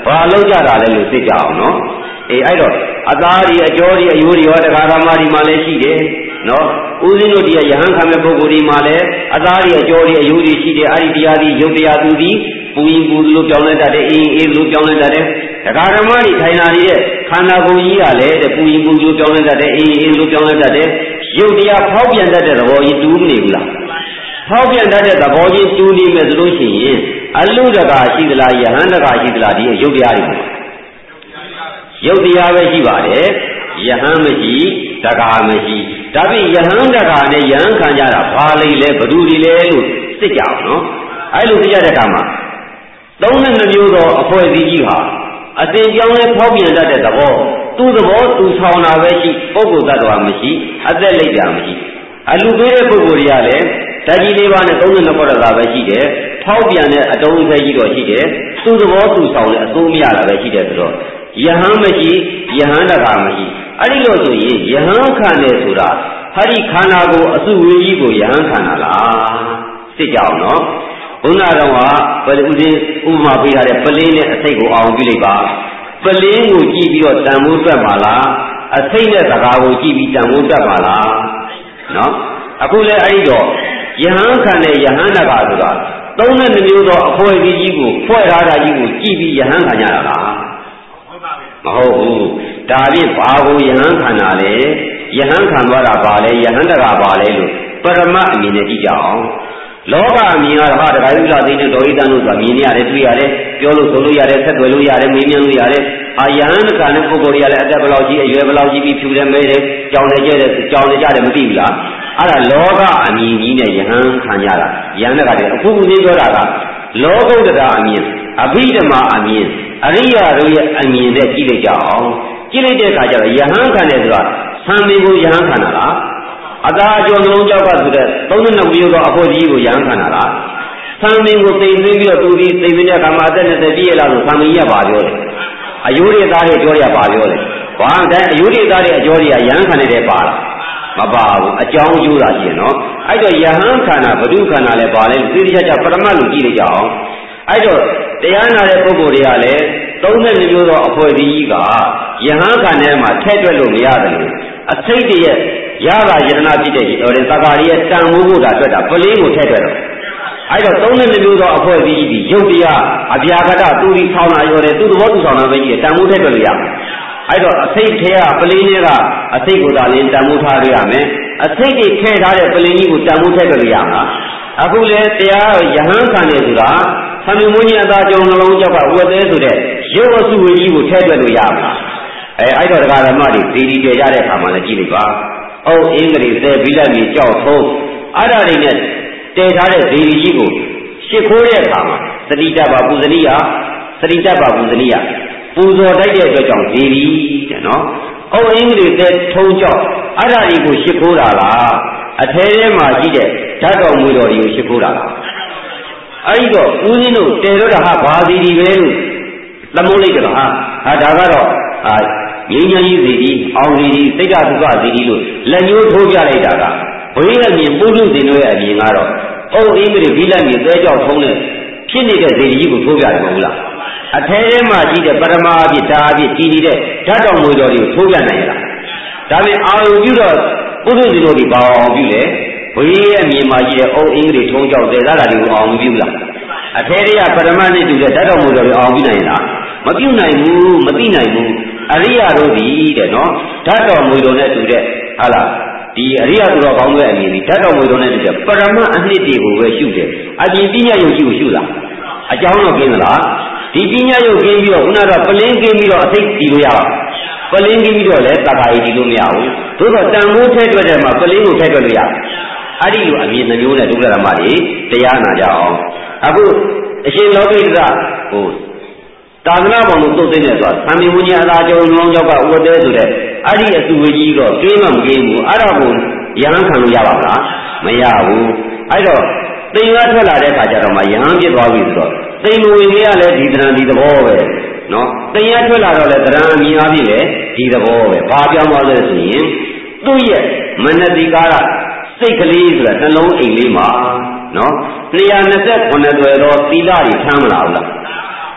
Speaker 2: ဘာလောက်ကြတာလဲလို့သိကြအောင်နော်အေးအဲ့တော့အသားဒီအကျော်ဒီအယိုးဒီရောတရားဓမ္မဒီမှာလည်းရှိတယ်နော်ဦးဇင်းတို့ဒီယဟန်ခံမဲ့ပုဂ္ဂိုလ်ဒီမှာလည်းအသားဒီအကျော်ဒီအယိုးဒီရှိတယ်အဲ့ဒီတရားဒီယုတ်တရားသူဒီပူရင်ပူလို့ပြောင်းလဲတတ်တယ်အေးအေးလို့ပြောင်းလဲတတ်တယ်တရားဓမ္မဒီထိုင်လာနေတဲ့ခန္ဓာကိုယ်ကြီးကလည်းတဲ့ပူရင်ပူလို့ပြောင်းလဲတတ်တယ်အေးအေးလို့ပြောင်းလဲတတ်တယ်ယုတ်တရားဖောက်ပြန်တတ်တဲ့သဘောကြီးတူးမနေဘူးလားဖောက်ပြန်တတ်တဲ့သဘောကြီးတူးနေမယ်ဆိုလို့ရှိရင်အလုတကာရှိသလားယဟန်တကာရှိသလားဒီယုတ်တရားတွေယုတ်တရားပဲရှိပါတယ်ယဟန်မရှိတကာမရှိဒါဖြင့်ယဟန်တကာနဲ့ယဟန်ခံကြတာဘာလိမ့်လဲဘယ်သူဒီလဲလို့သိကြအောင်နော်အဲလိုသိကြတဲ့အခါမှာသုံးနဲ့နှမျိုးသောအဖွဲ့အစည်းကြီးဟာအစဉ်ကြောင်းနဲ့ဖောက်ပြန်တတ်တဲ့သဘောသူ့သဘောသူဆောင်တာပဲရှိပုဂ္ဂိုလ်သတ္တဝါမရှိအသက်လိပ်တာမရှိအလူပေးတဲ့ပုဂ္ဂိုလ်တွေကလည်းဓာတ်ကြီးလေးပါးနဲ့သုံးနဲ့နှစ်ခေါ်တာပဲရှိတယ်ဖောက်ပြန်တဲ့အတုံးအခဲကြီးတော့ရှိတယ်သူ့သဘောသူဆောင်တဲ့အစိုးမရတာပဲရှိတယ်ဆိုတော့ယဟန်မရှိယဟန်တကာမရှိအဲ့ဒီလို့ဆိုရင်ယဟန်ခံတယ်ဆိုတာဟာဒီခန္ဓာကိုယ်အစုဝေးကြီးကိုယဟန်ခံတာလားသိကြအောင်နော်ဘုရားတော်ကပလဥစဉ်ဥပမာပေးထားတဲ့ပလင်းနဲ့အစိတ်ကိုအောင်ပြုလိုက်ပါပလင်းကိုကြည့်ပြီးတော့တန်ဖိုးတွက်ပါလားအစိတ်နဲ့စကားကိုကြည့်ပြီးတန်ဖိုးတွက်ပါလားနော်အခုလဲအဲ့ဒီတော့ယဟန်ခံတဲ့ယဟန်တကာဆိုတာသုံးနဲ့မျိုးသောအဖွဲ့အစည်းကြီးကိုဖွဲ့ထားတာကြီးကိုကြည့်ပြီးယဟန်ခံကြတာလားမဟုတ်ဘူးဒါဖြင့်ဘာကိုယဟန်ခံတာလဲယဟန်ခံသွားတာပါလဲယဟန်တကာပါလဲလို့ပရမတ်အမြင်နဲ့ကြည့်ကြအောင်လောကအမြင်ကတော့ဟာတခါယူလာသိတဲ့ဒေါဣတန်တို့ဆိုတာမြင်နေရတယ်တွေ့ရတယ်ပြောလို့ဆိုလို့ရတယ်ဆက်သွယ်လို့ရတယ်မေးမြန်းလို့ရတယ်အာယဟန်တကာနဲ့ပုဂ္ဂိုလ်တွေကလည်းအသက်ဘယ်လောက်ကြီးအရွယ်ဘယ်လောက်ကြီးပြီးဖြူတယ်မဲတယ်ကြောင်နေကြတယ်ကြောင်နေကြတယ်မသိဘူးလားအဲ့ဒါလောကအမြင်ကြီးနဲ့ယဟန်ခံရတာယဟန်တကာတွေအခုခုသိပြောတာကလောကုတ္တရာအမြင်အဘိဓမ္မာအမြင်အရိယာတို့ရဲ့အမြင်နဲ့ကြည့်လိုက်ကြအောင်ကြည့်လိုက်တဲ့အခါကျတော့ယဟန်ခံတယ်ဆိုတာသံမင်းကိုယဟန်ခံတာလားအသာအကျော်လုံးကြောက်ကဆိုတဲ့သုံးနှစ်နှစ်ပြီးတော့အဖို့ကြီးကိုယဟန်ခံတာလားသံမင်းကိုသိသိပြီးတော့သူဒီသိသိတဲ့အခါမှာအသက်နှစ်ဆယ်ပြည့်ရလားဆိုသံမင်းကြီးကပါပြောတယ်အယိုးတွေသားတွေအကျော်တွေကပါပြောတယ်ဘာတိုင်းအယိုးတွေသားတွေအကျော်တွေကယဟန်ခံနေတဲ့ပါလားမပါဘူးအကြောင်းကျိုးတာရှိရင်နော်အဲ့တော့ယဟန်ခန္ဓာဘုဒ္ဓခန္ဓာလည်းပါလဲသိသိချာချာပရမတ်လို့ကြည့်လိုက်ကြအောင်အဲ့တော့တရားနာတဲ့ပုဂ္ဂိုလ်တွေကလည်းသုံးတဲ့မျိုးသောအဖွဲ့အစည်းကြီးကယဟန်ခန္ဓာမှာထည့်တွက်လို့မရတယ်လို့အစိတ်တည်းရဲ့ရတာယတနာဖြစ်တဲ့ဟိုတဲ့သက္ကာရီရဲ့တန်မိုးဖို့တာတွက်တာပလင်းကိုထည့်တွက်တော့အဲ့တော့သုံးတဲ့မျိုးသောအဖွဲ့အစည်းကြီးဒီယုတ်တရားအပြာကတသူဒီဆောင်းတာရောတယ်သူ့သဘောသူဆောင်းတာပဲကြီးတယ်တန်မိုးထည့်တွက်လို့ရမယ်အဲ့တော့အစိတ်ထဲကပလင်းတွေကအစိတ်ကိုသာလင်းတန်မိုးထားရရမယ်အစိတ်တွေထည့်ထားတဲ့ပလင်းကြီးကိုတန်မိုးထည့်တွက်လို့ရမှာအခုလေတရားယဟန်ခံတယ်ဆိုတာသံဃာမုန်းကြီးအသာကြောင့်နှလုံးကြောက်ကဝတ်သေးဆိုတဲ့ရုပ်အစုဝေကြီးကိုထည့်တွက်လို့ရမှာအဲအဲ့တော့တရားဓမ္မတွေဒီဒီတည်ရတဲ့အခါမှာလည်းကြည့်လိုက်ပါအုပ်အင်္ဂလိပ်သဲဘိလတ်ကြီးကြောက်ထုံးအဲ့ဒါတွေနဲ့တည်ထားတဲ့ဇေဒီကြီးကိုရှစ်ခိုးတဲ့အခါမှာသတိတပါပူဇနိယသတိတပါပူဇနိယပူဇော်တိုက်တဲ့အတွက်ကြောင့်ဇေဒီတဲ့နော်အုပ်အင်္ဂလိပ်သဲထုံးကြောက်အဲ့ဒါတွေကိုရှစ်ခိုးတာလားအထဲထဲမှာရှိတဲ့ဓာတ်တော်မူတော်တွေကိုရှစ်ခိုးတာလားအဲ့ဒီတော့ဦးဇင်းတို့တေတော့ဟာဘာစီဒီပဲလို့သမုန်းလိုက်ကြတော့ဟာဟာဒါကတော့အာငြိမ်းချမ်းကြီးစီဒီအောင်စီဒီစိတ်ဓာတ်သုခစီဒီလို့လက်ညှိုးထိုးပြလိုက်တာကဘုရားအမြင်ပုထုဇဉ်တို့ရဲ့အမြင်ကတော့အုပ်အင်းကြီးဘိလတ်ကြီးသဲကြောက်ထုံးတဲ့ဖြစ်နေတဲ့စီဒီကြီးကိုထိုးပြတယ်မဟုတ်လားအထဲထဲမှာရှိတဲ့ပရမအဖြစ်ဓာအဖြစ်တည်နေတဲ့ဓာတ်တော်မူတော်တွေကိုထိုးပြနိုင်လားဒါပေမဲ့အာယုပြုတော့ပုထုဇဉ်တို့ဒီဘာအောင်ပြုလဲဘုရားရဲ့အမြင်မှာရှိတဲ့အုပ်အင်းကြီးထုံးကြောက်တဲ့ဓာတ်တွေကိုအောင်ပြုလားအထဲထဲကပရမနဲ့တူတဲ့ဓာတ်တော်မူတော်တွေအောင်ပြုနိုင်လားမပြုနိုင်ဘူးမသိနိုင်ဘူးအရိယာတို့ဒီတဲ့နော်ဓာတ်တော်မူတော်နဲ့တူတဲ့ဟာလားဒီအရိယာသူတော်ကောင်းရဲ့အမြင်ဒီဓာတ်တော်မူတော်နဲ့တူတဲ့ပရမအနှစ်တွေကိုပဲရှုတယ်အပြင်ပညာယုတ်ကြီးကိုရှုတာအကြောင်းတော့ကင်းသလားဒီပညာယုတ်ကင်းပြီးတော့ခုနကပလင်းကင်းပြီးတော့အသိတည်လို့ရပါပလင်းကင်းပြီးတော့လည်းတခါကြီးတည်လို့မရဘူးသို့တော့တန်ဖိုးထဲတွက်တဲ့မှာပလင်းကိုထဲတွက်လို့ရတယ်အဲ့ဒီလိုအမြင်နှမျိုးနဲ့ဒုက္ခဓမ္မတွေတရားနာကြအောင်အခုအရှင်လောကိတ္တဟိုသာသနာ့ဘောင်ကိုသုတ်သိနေဆိုတာသံဃာဝိညာဉ်အသာကျုံလုံးကြောက်ကဥပဒေဆိုတဲ့အဲ့ဒီအစုဝေးကြီးတော့ကိမှမကိဘူးအဲ့ဒါကိုယဟန်ခံလို့ရပါမလားမရဘူးအဲ့တော့သိင်္ဂထွက်လာတဲ့အခါကျတော့မှယဟန်ပြစ်သွားပြီဆိုတော့သိင်္ဂဝင်ကြီးကလည်းဒီတရံဒီသဘောပဲနော်သိင်္ဂထွက်လာတော့လည်းတရံအမြင်အားဖြင့်လည်းဒီသဘောပဲဘာပြောင်းသွားလဲဆိုရင်သူ့ရဲ့မနတိကာရစိတ်ကလေးဆိုတာနှလုံးအိမ်လေးမှာနော်၂၂၉သွယ်သောသီလတွေထမ်းမလာဘူးလား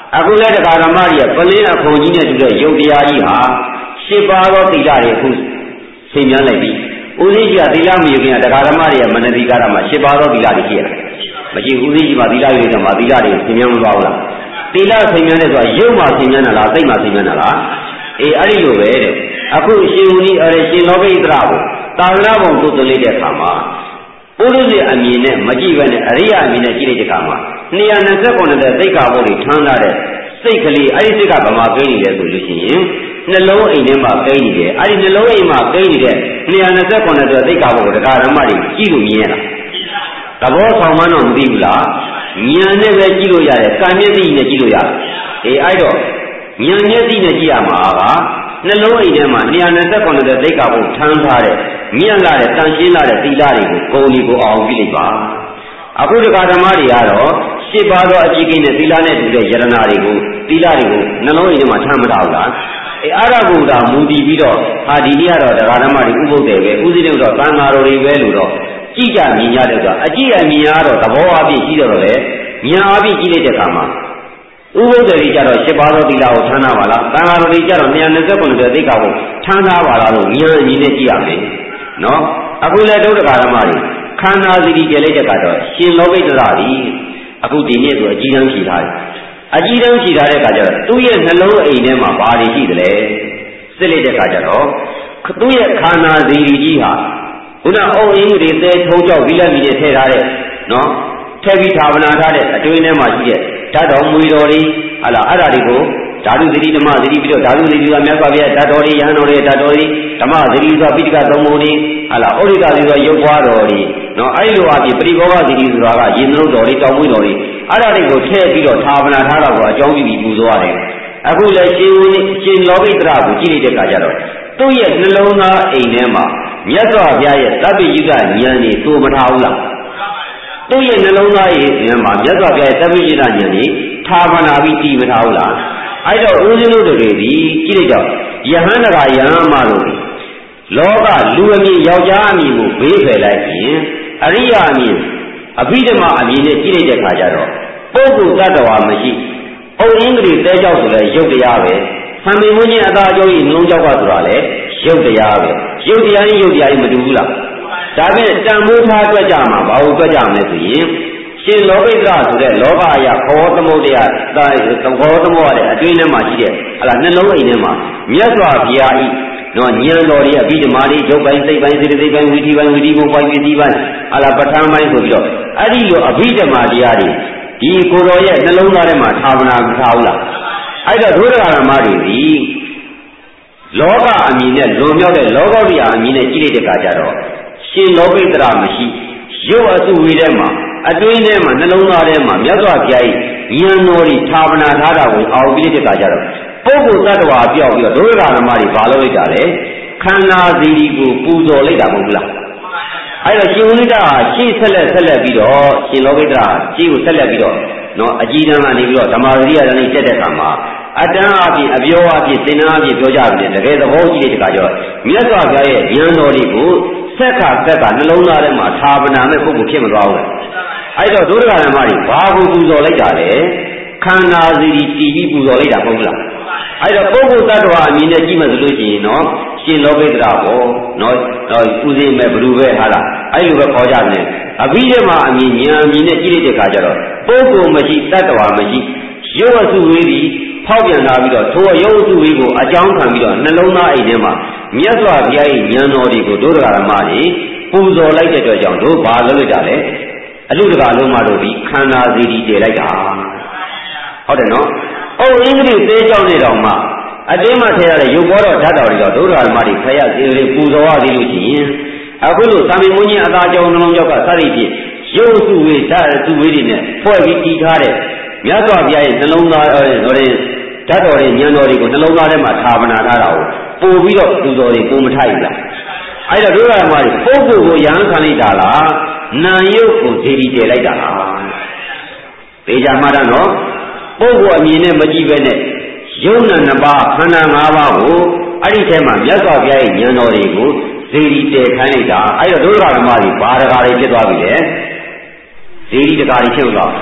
Speaker 2: အခုလည်းတရားဓမ္မတွေကပလင်းအခုံကြီးနဲ့တူတဲ့ယုတ်တရားကြီးဟာရှစ်ပါးသောသီလတွေအခုဆင်ញမ်းလိုက်ပြီဦးသိကြီးကသီလမယူခင်ကတရားဓမ္မတွေကမနတိကာရမှာရှစ်ပါးသောသီလတွေရှိရမရှိဦးသိကြီးမှာသီလယူတယ်မှာသီလတွေဆင်ញမ်းမသွားဘူးလားသီလဆင်ញမ်းတဲ့ဆိုတာယုတ်မှာဆင်ញမ်းတာလားသိမှာဆင်ញမ်းတာလားအေးအဲ့ဒီလိုပဲတဲ့အခုရှင်ဦးကြီးအဲ့ရှင်လောဘိတ္တရာကိုသာသနာ့ဘုံသို့သွလေးတဲ့အခါမှာပုရိသေအမြင်နဲ့မကြည့်ဘဲနဲ့အရိယာအမြင်နဲ့ကြည့်လိုက်တဲ့အခါမှာနှစ်ရာနှစ်ဆယ့်ခုနှစ်တဲ့သိက္ခာပုဒ်တွေထမ်းလာတဲ့စိတ်ကလေးအဲ့ဒီစိတ်ကဗမာကိန်းနေတယ်ဆိုလို့ရှိရင်နှလုံးအိမ်ထဲမှာကိန်းနေတယ်အဲ့ဒီနှလုံးအိမ်မှာကိန်းနေတဲ့နှစ်ရာနှစ်ဆယ့်ခုနှစ်တဲ့သိက္ခာပုဒ်ကိုတရားဓမ္မတွေကြည့်လို့မြင်ရတာသဘောဆောင်မှတော့မသိဘူးလားဉာဏ်နဲ့ပဲကြည့်လို့ရတယ်ကံမျက်စိနဲ့ကြည့်လို့ရတယ်အေးအဲ့တော့ဉာဏ်မျက်စိနဲ့ကြည့်ရမှာကနှလုံးအိမ်ထဲမှာနှစ်ရာနှစ်ဆယ့်ခုနှစ်တဲ့သိက္ခာပုဒ်ထမ်းထားတဲ့မြင့်လာတဲ့တန်ရှင်းလာတဲ့သီလတွေကိုကိုယ်ဒီကိုအောင်ကြည့်လိုက်ပါအခုတရားဓမ္မတွေကတော့ရှစ်ပါးသောအကြည့်ကိန်းနဲ့သီလနဲ့တူတဲ့ယရနာတွေကိုသီလတွေကိုနှလုံးအိမ်ထဲမှာထမ်းမထားဘူးလားအဲအဲ့ဒါကိုဒါမူတည်ပြီးတော့ဟာဒီနေ့ကတော့တရားဓမ္မတွေဥပုသ်တယ်ပဲဥသိတဲ့တော့သံဃာတော်တွေပဲလို့တော့ကြည့်ကြမြင်ရတဲ့ကအကြည့်အမြင်ရတော့သဘောအပြည့်ရှိတော့လေဉာဏ်အပြည့်ကြည့်လိုက်တဲ့အခါမှာဥပုသ်တယ်ကြီးကြတော့ရှစ်ပါးသောသီလကိုထမ်းထားပါလားသံဃာတော်တွေကြတော့နှစ်ရာနှစ်ဆယ့်ခုနှစ်တဲ့သိက္ခာကိုထမ်းထားပါလားလို့ဉာဏ်အမြင်နဲ့ကြည့်ရမယ်နော်အခုလည်းဒုဒ္ဒကာဓမ္မတွေခန္ဓာစီတီကျလိုက်တဲ့ကတော့ရှင်လောဘိတ္တရာကြီးအခုဒီနေ့ဆိုအကြီးတန်းရှိထားတယ်အကြီးတန်းရှိထားတဲ့အခါကျတော့သူ့ရဲ့နှလုံးအိမ်ထဲမှာဘာတွေရှိသလဲစစ်လိုက်တဲ့အခါကျတော့သူ့ရဲ့ခန္ဓာစီတီကြီးဟာခုနအုံအင်းတွေသဲထုံးကြောက်ဒီလက်မီတွေထည့်ထားတဲ့နော်ထည့်ပြီးဌာပနာထားတဲ့အတွင်းထဲမှာရှိတဲ့ဓာတ်တော်မွေတော်တွေဟာလားအဲ့ဒါတွေကိုဓာတုသတိဓမ္မသတိပြီးတော့ဓာတုသတိကမြတ်စွာဘုရားဓာတ်တော်တွေယဟန်တော်တွေဓာတ်တော်တွေဓမ္မသတိဆိုပိဋကသုံးပုံတွေဟာလားဩရိကသတိဆိုရုပ်ပွားတော်တွေနော်အဲ့လိုအဖြစ်ပရိဘောဂသတိဆိုတာကရေနှလုံးတော်တွေတောင်ပွင့်တော်တွေအဲ့ဒါတွေကိုထည့်ပြီးတော့ဌာပနာထားတာကိုအကြောင်းပြုပြီးပူဇော်ရတယ်အခုလည်းရှင်ဦးရှင်လောဘိတ္တရာကိုကြည့်လိုက်တဲ့အခါကျတော့သူ့ရဲ့နှလုံးသားအိမ်ထဲမှာမြတ်စွာဘုရားရဲ့သဗ္ဗယုကဉာဏ်ကြီးသို့မထားဘူးလားသူ့ရဲ့နှလုံးသားရဲ့ဉာဏ်မှာမြတ်စွာဘုရားရဲ့သဗ္ဗယုကဉာဏ်ကြီးဌာပနာပြီးတည်မထားဘူးလားအဲ့တော့ဦးဇင်းတို့တွေဒီကြည့်လိုက်တော့ယဟန္တာယဟမတို့လောကလူအမြင်ယောက်ျားအမြင်ကိုဘေးဖယ်လိုက်ရင်အရိယာအမြင်အဘိဓမ္မာအမြင်နဲ့ကြည့်လိုက်တဲ့အခါကျတော့ပုဂ္ဂိုလ်တ attva မရှိအုံအင်္ဂလိသဲကြောက်ဆိုလဲရုပ်တရားပဲသံမေမွန်းချင်းအသာအကျိုးကြီးနှလုံးကြောက်ကဆိုတာလဲရုပ်တရားပဲရုပ်တရားကြီးရုပ်တရားကြီးမတူဘူးလားဒါဖြင့်တန်ဖိုးထားတွက်ကြမှာဘာလို့တွက်ကြမလဲဆိုရင်ရှင်လောဘိတ္တရာဆိုတဲ့လောဘအရာခောသမုဒ္ဒရာသာသဘောသမုဒ္ဒရာအတွင်းထဲမှာရှိတဲ့ဟလာနှလုံးအိမ်ထဲမှာမြတ်စွာဘုရားဤနော်ဉာဏ်တော်ရဲ့အဘိဓမ္မာလေးရုပ်ပိုင်းစိတ်ပိုင်းစေတသိက်ပိုင်းဝိသီပိုင်းဝိသီဘုံပိုင်းဝိသီပိုင်းဟလာပဋ္ဌာန်းပိုင်းဆိုပြီးတော့အဲ့ဒီလိုအဘိဓမ္မာတရားတွေဒီကိုယ်တော်ရဲ့နှလုံးသားထဲမှာဌာပနာထားဘူးလားအဲ့တော့ဒုရဂဓမ္မတွေဒီလောကအမြင်နဲ့လွန်မြောက်တဲ့လောကောတရားအမြင်နဲ့ကြည့်လိုက်တဲ့အခါကျတော့ရှင်လောဘိတ္တရာမရှိရုပ်အစုဝေးထဲမှာအတွင်းထဲမှာနှလုံးသားထဲမှာမြတ်စွာဘုရား၏ဉာဏ်တော်ဤဌာပနာထားတာကိုအောင်ပြီးတဲ့အခါကျတော့ပုဂ္ဂိုလ်တ attva ပြောက်ပြီးတော့ဒုရဂဓမ္မတွေဘာလုပ်လိုက်တာလဲခန္ဓာစီဒီကိုပူဇော်လိုက်တာမဟုတ်ဘူးလားအဲ့တော့ရှင်ဝိနိဒဟာရှေ့ဆက်လက်ဆက်လက်ပြီးတော့ရှင်လောဘိတ္တရာရှေ့ကိုဆက်လက်ပြီးတော့နော်အကြီးတန်းကနေပြီးတော့ဓမ္မဂရိယာတန်းကြီးတက်တဲ့အခါမှာအတန်းအပြင်အပြောအပြင်သင်္နာအပြင်ပြောကြတယ်တကယ်သဘောကြည့်တဲ့အခါကျတော့မြတ်စွာဘုရားရဲ့ဉာဏ်တော်လေးကိုဆက်ခါဆက်ကနှလုံးသားထဲမှာဌာပနာမဲ့ပုဂ္ဂိုလ်ဖြစ်မသွားဘူးအဲ့တော့ဒုရဂဓမ္မတွေဘာကိုပူဇော်လိုက်တာလဲခန္ဓာစီတီတီပြီးပူဇော်လိုက်တာမဟုတ်လားအဲ့တော့ပုဂ္ဂိုလ်တ attva အမြင်နဲ့ကြည့်မှဆိုလို့ရှိရင်နော်ရှင်လောဘိတ္တရာပေါ့နော်ပူဇေမဲ့ဘ누구ပဲဟာလားအဲ့လိုပဲခေါ်ကြတယ်အဘိဓမ္မာအမြင်ဉာဏ်အမြင်နဲ့ကြည့်လိုက်တဲ့အခါကျတော့ပုဂ္ဂိုလ်မရှိတ attva မရှိရုပ်အစုဝေးပြီးဖောက်ပြန်လာပြီးတော့ထိုရုပ်အစုဝေးကိုအကြောင်းခံပြီးတော့နှလုံးသားအိမ်ထဲမှာမြတ်စွာဘုရား၏ဉာဏ်တော်တွေကိုဒုရဂဓမ္မတွေပူဇော်လိုက်တဲ့အတွက်ကြောင့်တို့ဘာလုပ်လိုက်တာလဲအလူတကာလုံးမတို့ဒီခန္ဓာစီတီတည်လိုက်တာဟုတ်တယ်နော်အုံအင်္ဂလိသေးကြောင့်နေတော့မှအတင်းမှထည့်ရတဲ့ရုပ်ဘောတော်ဓာတ်တော်တွေတော့ဒုရဂဓမ္မတွေဖရစီတွေပူဇော်ရသေးလို့ရှိရင်အခုလိုသာမင်မွန်းကြီးအသာကြောင့်နှလုံးကြောက်ကစရိပ်ဖြစ်ရုပ်စုဝေဓာတ်စုဝေတွေနဲ့ဖွဲ့ပြီးတည်ထားတဲ့မြတ်စွာဘုရားရဲ့နှလုံးသားတော်တွေဓာတ်တော်တွေဉာဏ်တော်တွေကိုနှလုံးသားထဲမှာဌာပနာထားတာကိုပို့ပြီးတော့ပူဇော်တွေပုံမထိုက်ဘူးလားအဲ့တော့ဒုရဂဓမ္မတွေပုဂ္ဂိုလ်ကိုယဟန်ခံလိုက်တာလားနာယုတ်ကိုဇေဒီတည်လိုက်တာလားသေချာမှတ်တော့နော်ပုဂ္ဂိုလ်အမြင်နဲ့မကြည့်ပဲနဲ့ယုံနာနှစ်ပါးခန္ဓာ၅ပါးကိုအဲ့ဒီထဲမှာမြတ်စွာဘုရားရဲ့ဉာဏ်တော်တွေကိုဇေဒီတည်ခိုင်းလိုက်တာအဲ့တော့ဒုရဂဓမ္မတွေဘာတကာတွေဖြစ်သွားပြီလဲဇေဒီတကာတွေဖြစ်သွားခ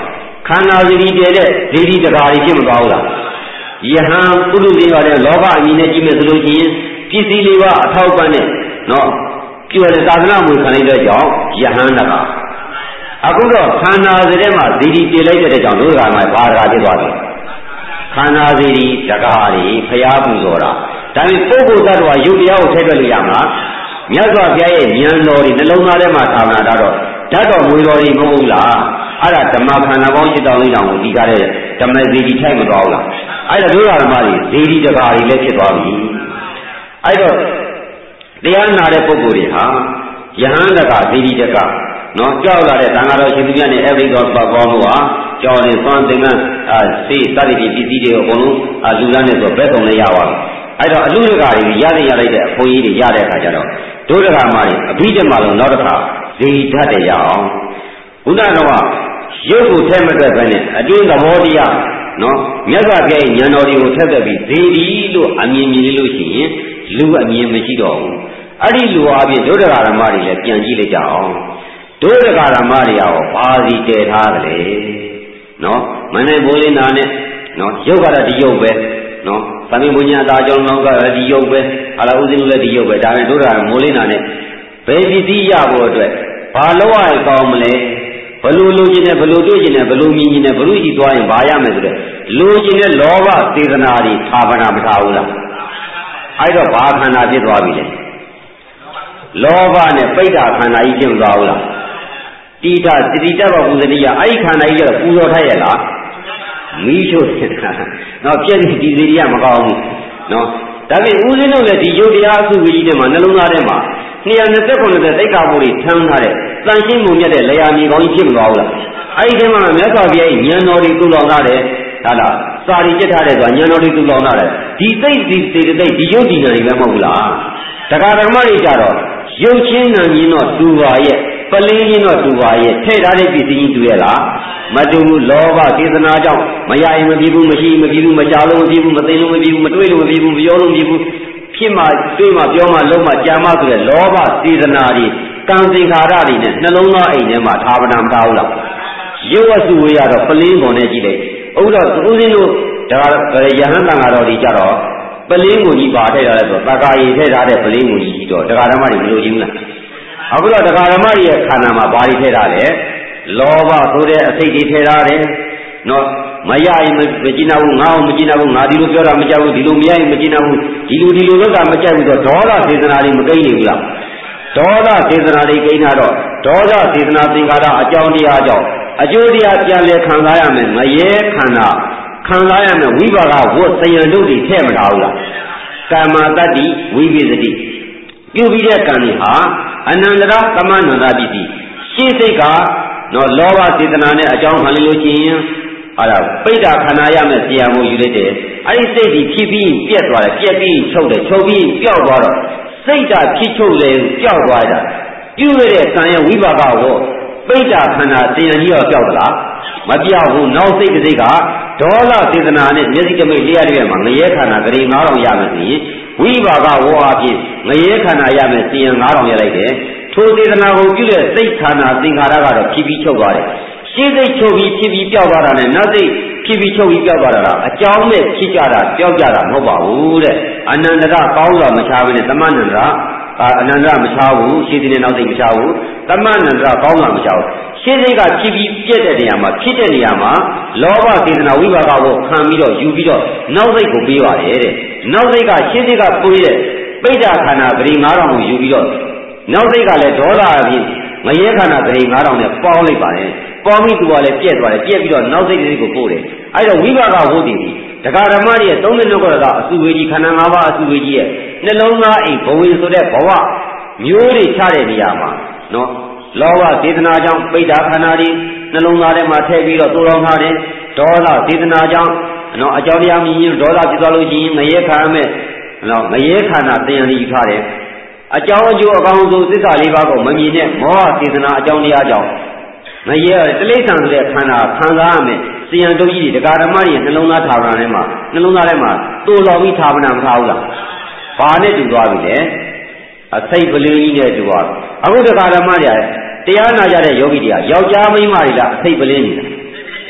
Speaker 2: ခန္ဓာစီရီတည်တဲ့ဇေဒီတကားကြီးဖြစ်မသွားဘူးလားယဟန်ပုရုဇေပါတဲ့လောဘအမည်နဲ့ကြည့်မယ်ဆိုလို့ရှိရင်ပစ္စည်းလေးပါအထောက်ပံ့နဲ့နော်ကျွယ်တဲ့သာသနာ့မွေခံလိုက်တဲ့ကြောင့်ယဟန်တကားအခုတော့ခန္ဓာစီထဲမှာဇေဒီတည်လိုက်တဲ့ကြောင့်တို့ကမှဘာတကားဖြစ်သွားပြီခန္ဓာစီရီတကားကြီးဖျားပူဇော်တာဒါပေမဲ့ပုဂ္ဂိုလ်သတ္တဝါယုတ်တရားကိုထည့်တွက်လို့ရမှာမြတ်စွာဘုရားရဲ့ဉာဏ်တော်ဒီနှလုံးသားထဲမှာသာမနာတော့ဓာတ်တော်မွေတော်ကြီးမဟုတ်ဘူးလားအဲ့ဒါဓမ္မခန္ဓာပေါင်းရှစ်တောင်းလေးတောင်ကိုဒီကားတဲ့ဓမ္မဇေဒီထိုက်မသွားဘူးလားအဲ့ဒါဒုရဓမ္မတွေဇေဒီတကားတွေလည်းဖြစ်သွားပြီအဲ့တော့တရားနာတဲ့ပုဂ္ဂိုလ်တွေဟာယဟန်တကာဇေဒီတကာနော်ကြောက်လာတဲ့သံဃာတော်ရှင်သူများနဲ့အဲ့ဒီတော့ပတ်ပေါ်မှုဟာကြောက်နေသွမ်းသင်္ကန်းအာစေးစသည်ဖြင့်ပစ္စည်းတွေအကုန်လုံးအလူလန်းနေဆိုဘက်ဆုံးလည်းရပါဘူးအဲ့တော့အလူတကာတွေရတဲ့ရလိုက်တဲ့အခွင့်အရေးတွေရတဲ့အခါကျတော့ဒုရဓမ္မတွေအဘိဓမ္မာလုံးနောက်တစ်ခါဇေဓာတ်တွေရအောင်ဘုရားတော်ကရုပ်ကိုထဲမတွက်ပဲနဲ့အတွင်းသဘောတရားနော်မြတ်စွာဘုရားဉာဏ်တော်တွေကိုထက်သက်ပြီးဇေဒီလို့အမြင်မြင်လို့ရှိရင်လူအမြင်မရှိတော့ဘူးအဲ့ဒီလူအပြင်ဒုဒကာဓမ္မတွေလည်းပြန်ကြည့်လိုက်ကြအောင်ဒုဒကာဓမ္မတွေရောဘာစီတည်ထားသလဲနော်မနေ့မိုးလင်းတာနဲ့နော်ရုပ်ကတော့ဒီရုပ်ပဲနော်သမီးဘုညာသားကြောင့်တော့ကဒီရုပ်ပဲဟာလာဥစဉ်လို့လည်းဒီရုပ်ပဲဒါပေမဲ့ဒုဒကာမိုးလင်းတာနဲ့ဘယ်ပစ္စည်းရဖို့အတွက်ဘာလို့ရကောင်းမလဲဘလို့လိုချင်တယ်ဘလို့တွေ့ချင်တယ်ဘလို့မြင်ချင်တယ်ဘလို့ရှိသွားရင်ဘာရမယ်ဆိုတဲ့လိုချင်တဲ့လောဘစေတနာတွေသာဗနာမထားဘူးလားအဲ့တော့ဘာခန္ဓာဖြစ်သွားပြီလဲလောဘနဲ့ပိဋကခန္ဓာကြီးဖြစ်သွားဘူးလားတိဋ္ဌသတိတ္တဘပူဇတိယအဲ့ဒီခန္ဓာကြီးကပူဇော်ထားရလားမီးရှို့နေတာနော်ပြည့်စုံဒီစီရိယမကောင်းဘူးနော်ဒါပေမဲ့ဦးဇင်းတို့လည်းဒီယုတ်တရားအစုကြီးတွေမှာနှလုံးသားထဲမှာနှစ်ရာနှစ်ခုနှစ်သိက္ခာပုရိထမ်းထားတဲ့တန်ရှင်းမှုမြတ်တဲ့လျာမြေကောင်းကြီးဖြစ်မသွားဘူးလားအဲ့ဒီထဲမှာမြတ်စွာဘုရားရဲ့ဉာဏ်တော်တွေတူလောင်ထားတယ်ဟာလားစာရီကျက်ထားတဲ့ဆိုတာဉာဏ်တော်တွေတူလောင်ထားတယ်ဒီသိဒီစေတသိက်ဒီယုတ်ဒီနာတွေပဲမဟုတ်ဘူးလားတရားဓမ္မတွေကြတော့ရုပ်ချင်းနာမြင်တော့တူပါရဲ့ပလင်းချင်းတော့တူပါရဲ့ထည့်ထားတဲ့ပစ္စည်းကြီးတူရဲ့လားမတူဘူးလောဘစေတနာကြောင့်မရရင်မပြေဘူးမရှိမပြေဘူးမကြလို့မပြေဘူးမသိလို့မပြေဘူးမတွေးလို့မပြေဘူးမပြောလို့မပြေဘူးဖြစ်မှတွေးမှပြောမှလုံးမှကြာမှဆိုတဲ့လောဘစေတနာတွေကံသင်္ခါရတွေနဲ့နှလုံးသားအိမ်ထဲမှာသာဝနာမထားဘူးလားရုပ်ဝစုဝေးရတော့ပလင်းပေါ်နဲ့ကြည့်လိုက်ဥဒ္ဒဦးဇင်းတို့ဒါရဟန်းတန်ဃာတော်တွေကြတော့ပလင်းကိုကြီးပါထည့်ထားတယ်ဆိုတော့တက္ကာရီထည့်ထားတဲ့ပလင်းကိုကြီးကြီးတော့တရားဓမ္မတွေမလို့ချင်းဘူးလားအခုတော့တရားဓမ္မတွေရဲ့ခန္ဓာမှာဘာတွေထည့်ထားလဲလောဘဆိုတဲ့အစိတ်တွေထည့်ထားတယ်နော်မရရင်မကြည်နာဘူးငါ့ကိုမကြည်နာဘူးငါဒီလိုပြောတာမကြောက်ဘူးဒီလိုမရရင်မကြည်နာဘူးဒီလိုဒီလိုလုပ်တာမကြိုက်ဘူးဆိုတော့ဒေါသစေတနာတွေမကိန်းနေဘူးလားဒေါသစေတနာတွေကိန်းတာတော့ဒေါသစေတနာသင်္ခါရအကြောင်းတရားကြောင့်အကျိုးတရားပြန်လည်ခံစားရမယ်ငရဲခန္ဓာခံစားရမယ်ဝိပါကဝတ်သယံတို့တွေထည့်မထားဘူးလားကာမတတ္တိဝိပိသတိပြုပြီးတဲ့ကံတွေဟာအနန္တရသမဏန္တပစ္စည်းရှင်းစိတ်ကနော်လောဘစေတနာနဲ့အကြောင်းခံလို့ရှိရင်အဲ့ဒါပိဋကခန္ဓာရမယ်ဆရာမို့ယူလိုက်တယ်အဲ့ဒီစိတ်ဒီဖြစ်ပြီးပြက်သွားတယ်ပြက်ပြီးချုပ်တယ်ချုပ်ပြီးပျောက်သွားတော့စိတ်ဓာတ်ဖြစ်ချုပ်လေပျောက်သွားတာပြုရတဲ့ကံရဲ့ဝိပါကကိုပိဋကခန္ဓာတရားကြီးရောပျောက်သလားမပျောက်ဘူးနောက်စိတ်တစ်စိတ်ကဒေါသစေတနာနဲ့မျက်စိကမိတ်လျှက်တွေမှာငရဲခန္ဓာဂရေငါးထောင်ရမယ်ဆိုရင်ဝိပါကဝေါ်အဖြစ်ငရဲခန္ဓာရမယ်စီရင်ငါးထောင်ရလိုက်တယ်ထိုစေတနာကိုပြုတဲ့စိတ်ခန္ဓာသင်္ခါရကတော့ဖြစ်ပြီးချုပ်သွားတယ်ရှင်းစိတ်ချုပ်ပြီးဖြစ်ပြီးပျောက်သွားတာနဲ့နောက်စိတ်ဖြစ်ပြီးချုပ်ပြီးပျောက်သွားတာကအကြောင်းနဲ့ဖြစ်ကြတာပျောက်ကြတာမဟုတ်ပါဘူးတဲ့အနန္တရကောင်းစွာမချဘဲနဲ့သမဏန္တရအနန္တရမချဘူးရှင်းစိတ်နဲ့နောက်စိတ်မချဘူးသမဏန္တရကောင်းစွာမချဘူးရှင်းစိတ်ကဖြစ်ပြီးပြည့်တဲ့နေရာမှာဖြစ်တဲ့နေရာမှာလောဘစေတနာဝိပါကကိုခံပြီးတော့ယူပြီးတော့နောက်စိတ်ကိုပေးပါတယ်တဲ့နောက်စိတ်ကရှင်းစိတ်ကကိုယ်ရဲ့ပိဋကခန္ဓာဂရေငါးထောင်ကိုယူပြီးတော့နောက်စိတ်ကလည်းဒေါသအဖြစ်ငရဲခန္ဓာဂရေငါးထောင်နဲ့ပေါင်းလိုက်ပါတယ်ပေါင်းပြီးသူကလည်းပြက်သွားတယ်ပြက်ပြီးတော့နောက်စိတ်တွေကိုပို့တယ်အဲ့တော့ဝိပါကဝုဒ္ဓိတရားဓမ္မတွေရဲ့သုံးနှစ်နှုတ်ကကအစုဝေကြီးခန္ဓာ၅ပါးအစုဝေကြီးရဲ့နှလုံးသားအိမ်ဘဝဆိုတဲ့ဘဝမျိုးတွေချတဲ့နေရာမှာနော်လောဘစေတနာကြောင့်ပိဋကခန္ဓာတွေနှလုံးသားထဲမှာထည့်ပြီးတော့တိုးလောင်ထားတယ်ဒေါသစေတနာကြောင့်နော်အကြောင်းတရားမြင်ရင်ဒေါသဖြစ်သွားလို့ရှိရင်ငရဲခန္ဓာမဲ့နော်ငရဲခန္ဓာသင်္ယန်ကြီးထားတယ်အကြောင်းအကျိုးအကောင်းဆုံးသစ္စာလေးပါးကိုမမြင်တဲ့မောဟစေတနာအကြောင်းတရားကြောင့်ငရဲတလိ္ဆန်ဆိုတဲ့ခန္ဓာခံစားရမယ်စယံတုတ်ကြီးတွေတရားဓမ္မတွေနှလုံးသားထာဝရထဲမှာနှလုံးသားထဲမှာတိုးလောင်ပြီးထာဝနာမထားဘူးလားဘာနဲ့တူသွားပြီလဲအစိတ်ပလင်းကြီးနဲ့တူသွားအခုတရားဓမ္မတွေတရားနာကြတဲ့ယောဂီတွေကယောက်ျားမိန်းမတွေလားအစိတ်ပလင်းကြီးလား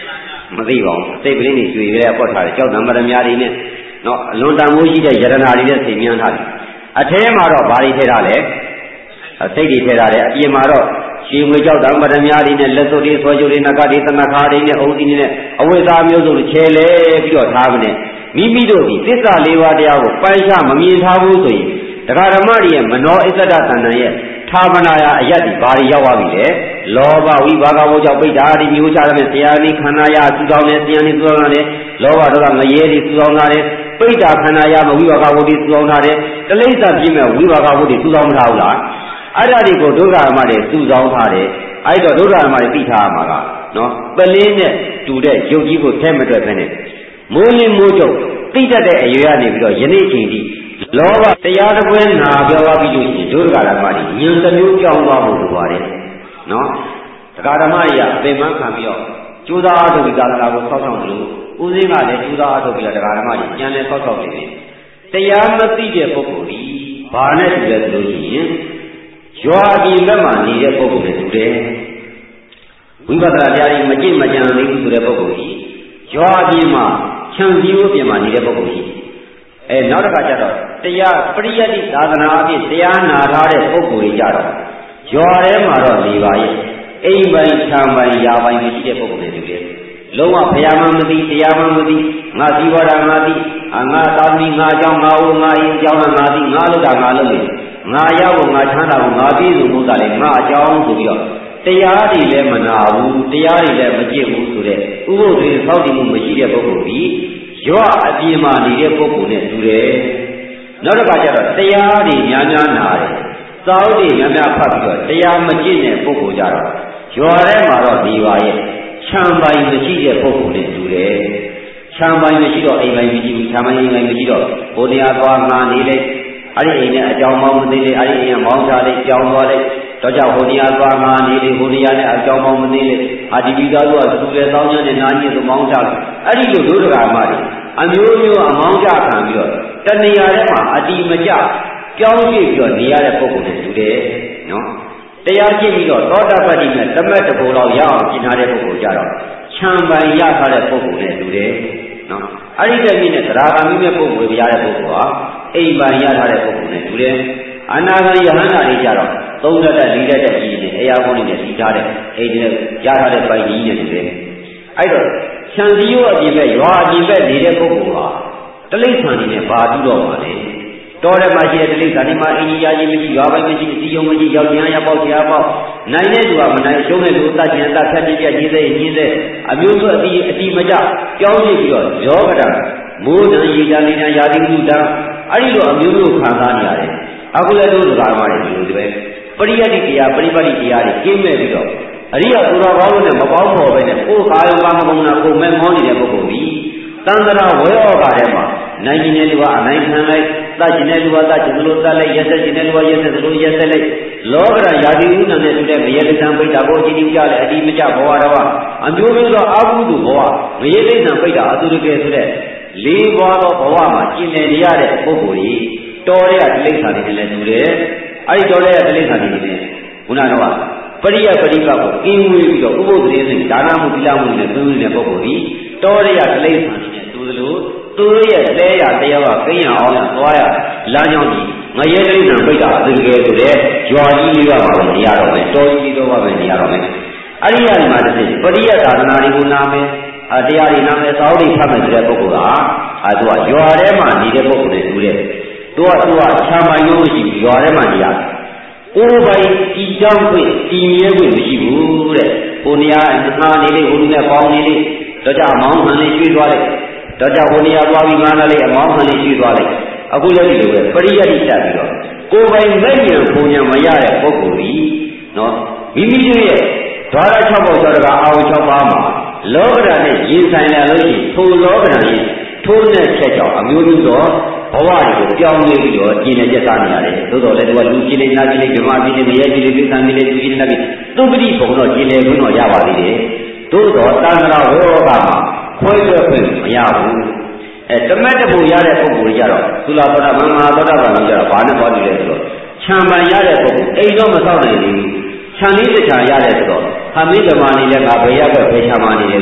Speaker 2: မသိပါဘူးစိတ်ကလေးတွေကျွေရဲအပေါ်ထားတယ်ကြောက်တံပရမတွေနဲ့နော်အလွန်တန်မိုးရှိတဲ့ယရနာတွေနဲ့စိတ်မြန်းထားတယ်အထဲမှာတော့ဘာတွေထည့်ထားလဲစိတ်တွေထည့်ထားတယ်အပြင်မှာတော့ရှင်ငွေကြောက်တံပရမတွေနဲ့လက်စုပ်တွေဆွဲကြိုတွေနဂတ်တွေသနခါတွေနဲ့အုပ်စီတွေနဲ့အဝိဇ္ဇာမျိုးစုံတွေချဲလဲပြီးတော့ထားမနဲ့မိမိတို့ဒီသစ္စာလေးပါးတရားကိုပိုင်းခြားမမြင်ထားဘူးဆိုရင်တရားဓမ္မတွေရဲ့မနောအစ္ဆဒတဏ္ဍာရဲ့ထာဝနာယအယတ်ဒီဘာတွေရောက်သွားပြီလဲလောဘဝိဘာဂဝေါကြောင့်ပိဋ္ဌာဒီမျိုးချရမယ်တရားနည်းခန္ဓာယစုဆောင်တယ်တရားနည်းစုဆောင်တယ်လောဘဒေါသငရဲတွေစုဆောင်ထားတယ်ပိဋ္ဌာခန္ဓာယမဝိဘာဂဝေါတွေစုဆောင်ထားတယ်တလိစ္ဆာပြည့်မဲ့ဝိဘာဂဝေါတွေစုဆောင်မထားဘူးလားအဲ့ဒါတွေကိုဒုက္ခဓမ္မတွေစုဆောင်ထားတယ်အဲ့တော့ဒုက္ခဓမ္မတွေသိထားရမှာကနော်ပလင်းနဲ့တူတဲ့ယုတ်ကြီးကိုထဲမတွက်ဖ ೇನೆ မိုးလင်းမိုးကြုံသိတတ်တဲ့အရွယ်ကနေပြီးတော့ယနေ့ချိန်ထိလောဘတရားတစ်ပွဲနာပြောသွားပြီးလို့ရှိရင်ဒုက္ခဓမ္မတွေဉာဏ်တစ်မျိုးကြောင်းသွားဖို့လိုပါတယ်နော်တရားဓမ္မတွေကအပင်ပန်းခံပြီးတော့ကျိုးသားအားထုတ်ပြီးသာသနာကိုဆောက်ဆောင်လို့ဦးစင်းကလည်းကျိုးသားအားထုတ်ပြီးတော့တရားဓမ္မတွေဉာဏ်နဲ့ဆောက်ဆောင်နေတယ်တရားမသိတဲ့ပုဂ္ဂိုလ်ကြီးဘာနဲ့တူလဲဆိုလို့ရှိရင်ရွာပြည်ဘက်မှာနေတဲ့ပုဂ္ဂိုလ်တွေတူတယ်ဝိပဿနာတရားတွေမကြည့်မကြံသေးဘူးဆိုတဲ့ပုဂ္ဂိုလ်ကြီးရွာပြည်မှာခြံစည်းရိုးပြင်မှာနေတဲ့ပုဂ္ဂိုလ်ကြီးအဲနောက်တစ်ခါကျတော့တရားပရိယတ္တိသာသနာအဖြစ်တရားနာထားတဲ့ပုဂ္ဂိုလ်တွေကြတော့ရွာထဲမှာတော့နေပါရဲ့အိမ်ပိုင်ခြံပိုင်ယာပိုင်မရှိတဲ့ပုဂ္ဂိုလ်တွေတူတယ်လုံးဝဘုရားမှမသိတရားမှမသိငါသီဝရငါသိအငါသာသမီငါအကြောင်းငါဦးငါအင်းအကြောင်းငါသိငါလို့တာငါလို့လေငါရောက်ငါချမ်းသာဖို့ငါပြည့်စုံဖို့ကလည်းငါအကြောင်းဆိုပြီးတော့တရားတွေလည်းမနာဘူးတရားတွေလည်းမကျင့်ဘူးဆိုတဲ့ဥပုသ်တွေသောက်တည်မှုမရှိတဲ့ပုဂ္ဂိုလ်ကြီးရွာအပြင်မှာနေတဲ့ပုဂ္ဂိုလ်နဲ့တူတယ်နောက်တစ်ခါကျတော့တရားတွေများများနာတယ်စောင့်တွေများများဖတ်ပြီးတော့တရားမကျင့်တဲ့ပုဂ္ဂိုလ်ကြတော့ရွာထဲမှာတော့ဒီပါရဲ့ခြံပိုင်မရှိတဲ့ပုဂ္ဂိုလ်နဲ့တူတယ်ခြံပိုင်မရှိတော့အိမ်ပိုင်မရှိဘူးခြံပိုင်အိမ်ပိုင်မရှိတော့ဘုရားသွားငါနေလိုက်အဲ့ဒီအိမ်နဲ့အကြောင်းမောင်းမသိလေအဲ့ဒီအိမ်ကမောင်းချလိုက်ကြောင်းသွားလိုက်တော့ကြောင့်ဟိုနေရာသွားငါနေလေဟိုနေရာနဲ့အကြောင်းမောင်းမသိလေအာဒီပြီးသားကသူလေတောင်းညနဲ့နာညစ်သူမောင်းချလိုက်အဲ့ဒီလိုဒုဒကာမတွေအမျိုးမျိုးအမောင်းကြခံပြီးတော့တဏှာထဲမှာအတိမကျကြောင်းကြည့်ပြီးတော့နေရတဲ့ပုဂ္ဂိုလ်တွေတူတယ်နော်တရားကြည့်ပြီးတော့သောတာပတ္တိနဲ့သမတ်တဘူလောက်ရအောင်ကျင့်ထားတဲ့ပုဂ္ဂိုလ်ကြတော့ခြံပိုင်ရထားတဲ့ပုဂ္ဂိုလ်နဲ့တူတယ်နော်အဲ့ဒီတည်းနဲ့သရဂါမိမဲ့ပုဂ္ဂိုလ်ရတဲ့ပုဂ္ဂိုလ်ဟာအိမ်ပိုင်ရထားတဲ့ပုဂ္ဂိုလ်နဲ့တူတယ်အနာဂတ်ယဟန္တာတွေကြတော့သုံးတတ်တဲ့လေးတတ်တဲ့ကြီးနဲ့အရာကုန်တွေနဲ့စီထားတဲ့အိမ်တွေရထားတဲ့ပိုင်ကြီးနဲ့တူတယ်အဲ့တော့ခြံစည်းရိုးအပြင်ဘက်ရွာအပြင်ဘက်နေတဲ့ပုဂ္ဂိုလ်ဟာတလိ္ဆာနေနဲ့ဘာပြုတော့မှာလဲတော်တယ်မှာရှိတဲ့တလိ္ဆာနေမှာအင်ကြီးရာကြီးမရှိရွာပိုင်းမရှိစီယုံမရှိရောက်ကျန်ရပေါက်ချာပေါက်နိုင်တဲ့သူကမနိုင်ရှုံးတဲ့သူအသက်ကျန်အသက်ဖြတ်ပြည့်ပြည့်ကြီးစေကြီးစေအမျိုးစုအတိအတိမကြကြောင်းကြည့်ပြီးတော့ယောဂတာမိုးတန်ရေတန်နေတန်ရာသီဥတန်အဲ့ဒီလိုအမျိုးမျိုးခံစားနေရတယ်အခုလည်းတို့စကားမှတွေဒီလိုဒီပဲပရိယတ္တိတရားပရိပတ်တိတရားတွေကျင်းမဲ့ပြီးတော့အရိယသူတော်ကောင်းတို့နဲ့မပေါင်းဖော်ပဲနဲ့ကိုယ်ကာယကမ္မကုဏကိုမဲ့မောနေတဲ့ပုဂ္ဂိုလ်ကြီးတန်ត្រာဝေဩဃာထဲမှာနိုင်ကျင်တဲ့လူကအနိုင်ခံလိုက်တတ်ကျင်တဲ့လူကတတ်ကျင်လို့တတ်လိုက်ရက်ဆက်ကျင်တဲ့လူကရက်ဆက်လို့ရက်ဆက်လိုက်လောကရာယာတိဥဏနဲ့တူတဲ့ငရေတိသံပိဋ္ဌာကိုအကြည့်ကြလဲအတိမကြဘဝတော်အမျိုးမျိုးသောအာဟုတုဘဝငရေတိသံပိဋ္ဌာအတုရကေဆိုတဲ့လေးဘဝသောဘဝမှာကျင်လည်ရတဲ့ပုဂ္ဂိုလ်ကြီးတော်တဲ့တိလိ္ဆာတွေနဲ့လည်းတူတယ်အဲ့ဒီတော်တဲ့တိလိ္ဆာတွေနဲ့ခုနကတော့ပရိယပရိပတ်ကိုအင်းဝေးပြီးတော့ဥပုသ်သတင်းစဉ်ဒါနမှုသီလမှုနဲ့သွေးနေတဲ့ပုဂ္ဂိုလ်ကြီးတော်ရရတိလိ္ဆာနဲ့တူသလိုသူတို့ရဲ့လဲရတရားကကိန်းရအောင်ရသွားရလမ်းကြောင်းကြီးငရဲတိလိ္ဆာပိဋ္ဌာအတူတကယ်ဆိုတဲ့ကြွားကြီးလေးပါပဲနေရတော့မယ်တော်ကြီးလေးတော့ပါပဲနေရတော့မယ်အဲ့ဒီကနေမှတစ်သိပရိယသာသနာတွေကိုနာမယ်အတရားတွေနာမယ်သာဝတိဖတ်မယ်ဆိုတဲ့ပုဂ္ဂိုလ်ကအဲသူကရွာထဲမှာနေတဲ့ပုဂ္ဂိုလ်တွေတူတယ်သူကသူကခြံပိုင်လို့မရှိဘူးရွာထဲမှာနေရတယ်ကိုယ်ပိုင်ဒီကြောင့်ဖြစ်ဒီမြဲခွင့်မရှိဘူးတဲ့ဟိုနေရာငါနေလေးဟိုနေရာပေါင်းနေလေးတော့ကြမောင်းခံလေးကျွေးသွားလိုက်တော့ကြဟိုနေရာသွားပြီးငါနာလေးအမောင်းခံလေးကျွေးသွားလိုက်အခုလည်းဒီလိုပဲပရိယတ္တိတက်ပြီးတော့ကိုယ်ပိုင်မဲ့ဉာဏ်ပုံဉာဏ်မရတဲ့ပုဂ္ဂိုလ်ကြီးနော်မိမိတို့ရဲ့ဓာရ၆ပေါက်သောတကအာဟု၆ပါးမှာလောကဓာတ်နဲ့ရင်ဆိုင်လာလို့ရှိရင်ထိုလောကဓာတ်ရဲ့ထိုးနဲ့ချက်ကြောင့်အမျိုးမျိုးသောဘဝတွေကိုပြောင်းလဲပြီးတော့ကျင့်နေကြသားနေရတယ်သို့တော်လည်းသူကလူကျင့်နေနာကျင့်နေဓမ္မကျင့်နေငရဲကျင့်နေပြသနေလေသူကျင့်နေပြီသူပတိဘုံတော့ကျင့်နေခွင့်တော့ရပါသေးတယ်သို့တော်တန်ត្រာဝေဩဃာမှာခွဲထွက်ခွင့်မရဘူးအဲတမတ်တပူရတဲ့ပုဂ္ဂိုလ်ကြတော့သုလာသောတာပန်မဟာသောတာပန်ကြီးကြတော့ဘာနဲ့ပွားနေလဲဆိုတော့ခြံပန်ရတဲ့ပုဂ္ဂိုလ်အိမ်တော့မဆောက်နိုင်ဘူးခြံလေးတစ်ခြံရတဲ့ဆိုတော့ဟာမင်းဓမ္မနေလဲငါဘယ်ရပဲဘယ်ခြံမှနေလဲလို့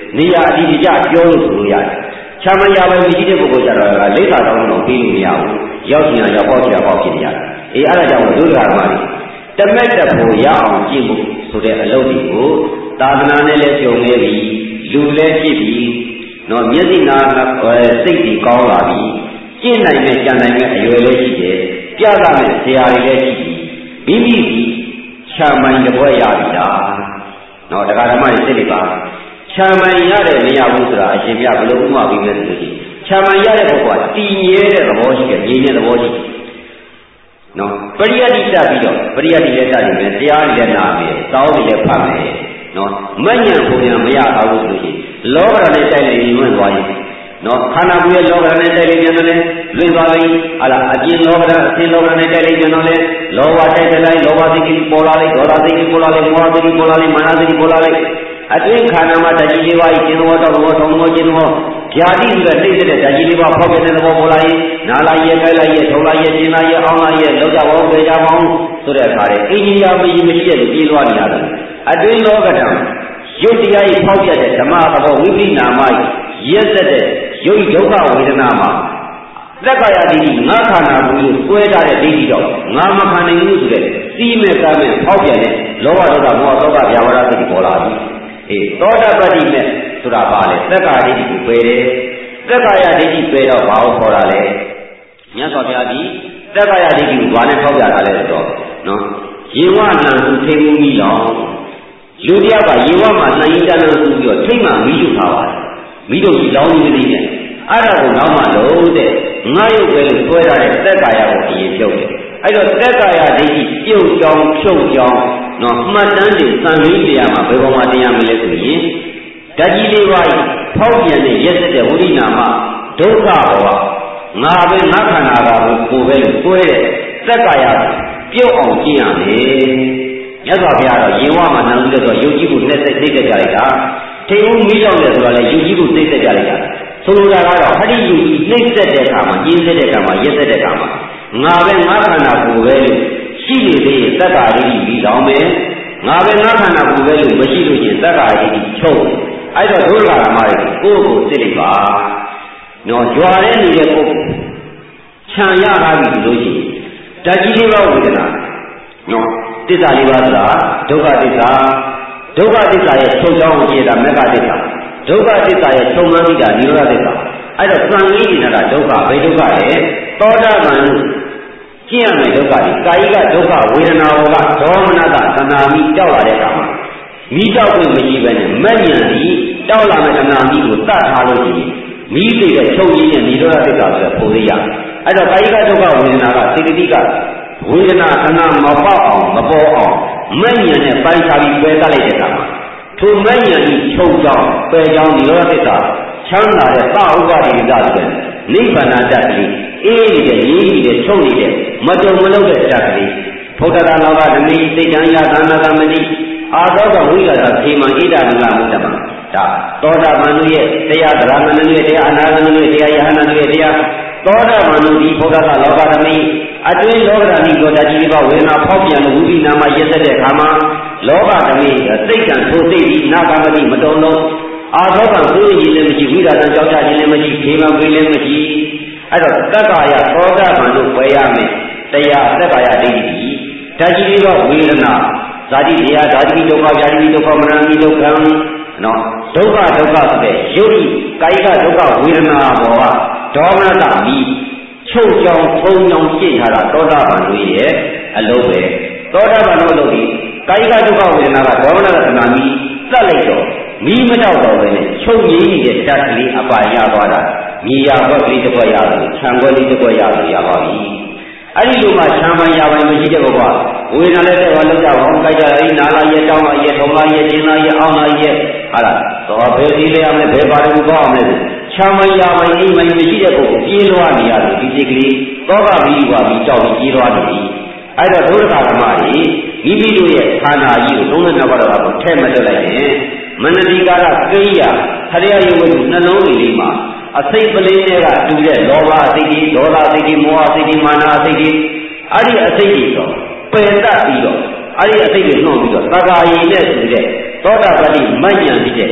Speaker 2: နေရာအတိအကျပြောလို့ဆိုလို့ရတယ်။ချမ်းသာရပိုင်းမရှိတဲ့ပုဂ္ဂိုလ်ကြတော့လိပ်သာတောင်းတော့ပြီးလို့မရဘူး။ရောက်ချင်ရောက်ပေါ့ချင်ပေါ့ဖြစ်နေရတယ်။အေးအဲ့ဒါကြောင့်ဒုက္ခမှာတမက်တဖို့ရအောင်ကြည့်မှုဆိုတဲ့အလုပ်တွေကိုသာသနာနဲ့လည်းကြုံနေပြီလူလည်းဖြစ်ပြီနော်မျက်စိနာစိတ်ကြီးကောင်းလာပြီကျင့်နိုင်တဲ့ကြံနိုင်တဲ့အရွယ်လေးရှိတယ်ပြသမဲ့ဆရာတွေလည်းရှိပြီမိမိဒီချမ်းမိုင်တပွဲရပြီလားနော်တရားဓမ္မတွေစိတ်တွေပါချမ်းမိုင်ရတယ်မရဘူးဆိုတာအရှင်ပြဘယ်လိုဥမာပြီးလဲဆိုလို့ရှိရင်ချမ်းမိုင်ရတဲ့ပုဂ္ဂိုလ်ကတည်မြဲတဲ့သဘောရှိတယ်မြင်တဲ့သဘောရှိတယ်နော်ပရိယတ်တိတက်ပြီးတော့ပရိယတ်တိလည်းတက်နေတယ်တရားလည်းနာမယ်တောင်းလည်းဖတ်မယ်နော်မညံပုံညာမရအောင်လို့ဆိုလို့ရှိရင်လောကရနဲ့တိုက်နေလွင့်သွားရင်နော်ခန္ဓာကိုယ်ရဲ့လောကရနဲ့တိုက်နေပြန်တယ်လွင့်သွားပြီဟာလားအကျဉ်းလောကရအကျဉ်းလောကရနဲ့တိုက်နေပြန်တော့လေလောဘတိုက်တဲ့လိုက်လောဘစိတ်ကြီးပေါ်လာလိုက်ဒေါသစိတ်ကြီးပေါ်လာလိုက်မောဟစိတ်ကြီးပေါ်လာလိုက်မာနစိတ်ကြီးပေါ်လာလိုက်အတွင်းခန္ဓာမှာဓာတ်ကြီးလေးပါးကျင်းတော်တော်တော်ထုံတော်ကျင်းတော်ဓာတိဆိုတဲ့စိတ်တဲ့ဓာတ်ကြီးလေးပါးဖောက်ပြတဲ့သဘောပေါ်လာရင်နာလာရဲ့ကြိုက်လိုက်ရဲ့ထုံလာရဲ့ကျင်းလာရဲ့အောင်းလာရဲ့လောက်ကြပါဦးပေကြပါဦးဆိုတဲ့အခါလေအင်းကြီးရမကြီးမရှိတဲ့ပြေးသွားနေရတယ်အတွင်းလောကဓာတ်ရုပ်တရားကြီးဖောက်ပြတဲ့ဓမ္မသဘောဝိပိနာမကြီးရက်သက်တဲ့ရုပ်ဒုက္ခဝေဒနာမှာသက္ကာယတိငါခန္ဓာကိုယ်ကိုစွဲထားတဲ့ဒိဋ္ဌိတော့ငါမခံနိုင်ဘူးဆိုတဲ့စီးမဲ့ကမ်းမဲ့ဖောက်ပြန်တဲ့လောဘဒေါသမောဟသောကဗျာဝရစိတ်ပေါ်လာပြီအေးသောတာပတ္တိမဲ့ဆိုတာပါလေသက္ကာဒိဋ္ဌိကိုပယ်တယ်သက္ကာယဒိဋ္ဌိပယ်တော့ဘာလို့ခေါ်တာလဲမြတ်စွာဘုရားကြီးသက္ကာယဒိဋ္ဌိကိုဘာနဲ့ဖောက်ပြတာလဲဆိုတော့နော်ယေဝနံသူထိန်မှုမိလောင်လူတယောက်ကယေဝမှာနှိုင်းတန်းလို့ဆိုပြီးတော့ထိတ်မှမိလို့ထားပါတယ်မိတို့ကြီးလောင်းနေသေးတယ်အဲ့ဒါကိုနောက်မှလို့တဲ့ငါရုပ်ပဲလို့ဆွဲထားတဲ့သက်ကာယကိုအရင်ပြုတ်တယ်အဲ့တော့သက်ကာယဒိဋ္ဌိပြုတ်ကြောင်းဖြုတ်ကြောင်းနော်မှတ်တမ်းတွေစံရင်းတရားမှာဘယ်ပေါ်မှာတရားမလဲဆိုရင်ဓာတ်ကြီးလေးပါးဖောက်ပြန်တဲ့ရက်စက်တဲ့ဝိရိနာမဒုက္ခဘောငါပဲငါခန္ဓာကကိုပဲလို့ဆွဲတဲ့သက်ကာယပြုတ်အောင်ကျင့်ရမယ်မြတ်စွာဘုရားတော့ယေဝမှာနံလို့ဆိုတော့ယုတ်ကြီးကိုလက်သက်သိတဲ့ကြလိုက်တာထိန်ဦးမိကြောင့်လဲဆိုတော့လေယုတ်ကြီးကိုသိတဲ့ကြလိုက်တာဆိုလိုတာကတော့ဟတိယုတ်ကြီးနှိမ့်သက်တဲ့အခါမှာကျင်းသက်တဲ့အခါမှာရက်သက်တဲ့အခါမှာငါပဲငါခန္ဓာကိုယ်ပဲလို့ရှိနေသေးရင်သက္ကာရိတိပြီးတော့မယ်ငါပဲငါခန္ဓာကိုယ်ပဲလို့မရှိလို့ချင်းသက္ကာရိတိချုပ်အဲ့တော့ဒုက္ခဓမ္မတွေကိုယ့်ကိုသိလိုက်ပါနော်ကြွားတဲ့နေတဲ့ပုဂ္ဂိုလ်ခြံရတာပြီလို့ရှိရင်ဓာတ်ကြီးလေးပါဝေဒနာနော်သစ္စာလေးပါးဆိုတာဒုက္ခသစ္စာဒုက္ခသစ္စာရဲ့ချုပ်ကြောင်းကိုကြည့်တာမေဃသစ္စာဒုက္ခသစ္စာရဲ့ချုပ်မှန်းပြီးတာနိရောဓသစ္စာအဲ့တော့သံဃိနေတာဒုက္ခဘယ်ဒုက္ခလဲသောတာပန်လို့ကျင့်ရမယ်ဒုက္ခဒီကာယကဒုက္ခဝေဒနာဘောကဒေါမနတာသနာမိတောက်လာတဲ့အခါမှာမိတောက်ကိုမရှိဘဲနဲ့မဲ့ညံပြီးတောက်လာတဲ့သနာမိကိုတတ်ထားလို့ရှိရင်မိသိတဲ့ချုပ်ရင်းနဲ့နိရောဓသစ္စာဆိုတဲ့ပုံလေးရအဲ့တော့ကာယကဒုက္ခဝေဒနာကစေတသိကဝေဒနာသနာမပေါက်အောင်မပေါ်အောင်မဲ့ညံနဲ့ပိုင်းခြားပြီးပယ်တတ်လိုက်တဲ့အခါမှာထိုမဲ့ညံကြီးချုပ်ကြောင်းပယ်ကြောင်းနိရောဓသစ္စာချမ်းသာတဲ့သဥပဒိကဆိုတဲ့နိဗ္ဗာန်တတ်ကလေးအေးနေတဲ့ရင်းနေတဲ့ချုပ်နေတဲ့မတုံမလုံးတဲ့တတ်ကလေးဘုဒ္ဓတာလောကဓမိစိတ်တံယသနာသမတိအာသောကဝိရဒသေမံဣဒာနလမုတ္တမဒါသောတာပန်တို့ရဲ့တရားသရမဏတို့ရဲ့တရားအနာဂံတို့ရဲ့တရားယဟနာတို့ရဲ့တရားသောတာပန်တို့ဒီဘုဒ္ဓတာလောကဓမိအတွင်းလောကဓာတိကိုတကြီးလေးပါဝေဒနာဖောက်ပြန်လို့ဝိပိနာမှာရက်သက်တဲ့အခါမှာလောကဓမိစိတ်ကံထိုစိတ်ဒီနာဂမတိမတုံလုံးအာသောကံသိရည်လည်းမရှိဝိရဒံကြောက်ကြခြင်းလည်းမရှိခေမဝေလည်းမရှိအဲ့တော့သက္ကာယသောတာပန်တို့ဝယ်ရမယ်တရားသက္ကာယဒိဋ္ဌိဓာတ်ကြီးလေးပါဝေဒနာဇာတိတရားဓာတိဒုက္ခဗျာတိဒုက္ခမနမိဒုက္ခနော်ဒုက္ခဒုက္ခဆိုတဲ့ယုတ်ကာယကဒုက္ခဝေဒနာဘောကဒေါမနတာမိချုပ်ကြောင်ထုံကြောင်ရှင်းထားတာသောတာပန်တို့ရဲ့အလုပ်ပဲသောတာပန်တို့လုပ်ပြီးကာယကဒုက္ခဝေဒနာကဒေါမနတာသနာမိသတ်လိုက်တော့မိမတော့တော့ပဲနဲ့ချုပ်ရင်းနေတဲ့ဓာတ်ကလေးအပါရသွားတာမြေရဘက်ကလေးတစ်ခွက်ရလို့ခြံခွက်လေးတစ်ခွက်ရလို့ရပါပြီအဲ့ဒီလိုမှခြံပန်ရပိုင်းမရှိတဲ့ဘုရားဝေဒနာလည်းတဲ့ဘာလို့ကြောက်အောင်ကြိုက်ကြအဲ့နာလာရဲ့တောင်းလာရဲ့ထုံလာရဲ့ကျင်းလာရဲ့အောင်းလာရဲ့ဟာလားတော့ဘယ်ဒီလဲရမယ်ဘယ်ပါတူကောင်းအောင်လဲခြံပန်ရပိုင်းအိမ်ပိုင်းမရှိတဲ့ပုဂ္ဂိုလ်ပြေးလွှားနေရတယ်ဒီစိတ်ကလေးသောကပြီးွားပြီးကြောက်ပြီးပြေးလွှားနေပြီအဲ့တော့ဒုက္ခဓမ္မကြီးမိမိတို့ရဲ့ခန္ဓာကြီးကိုသုံးတဲ့ဘဝတော်ကိုထဲ့မတက်လိုက်ရင်မနတိကာရကိရိယာခရိယာယုဝတ္ထုနှလုံးလေးမှာအစိတ်ပလင်းတွေကတူတဲ့လောဘအစိတ်ကြီးဒေါသအစိတ်ကြီးမောဟအစိတ်ကြီးမာနအစိတ်ကြီးအဲ့ဒီအစိတ်ကြီးတော့ပယ်တတ်ပြီးတော့အဲ့ဒီအစိတ်တွေနှုတ်ပြီးတော့သက္ကာယီနဲ့ဆိုတဲ့သောတာပတိမဉ္ဇဉ်ဖြစ်တဲ့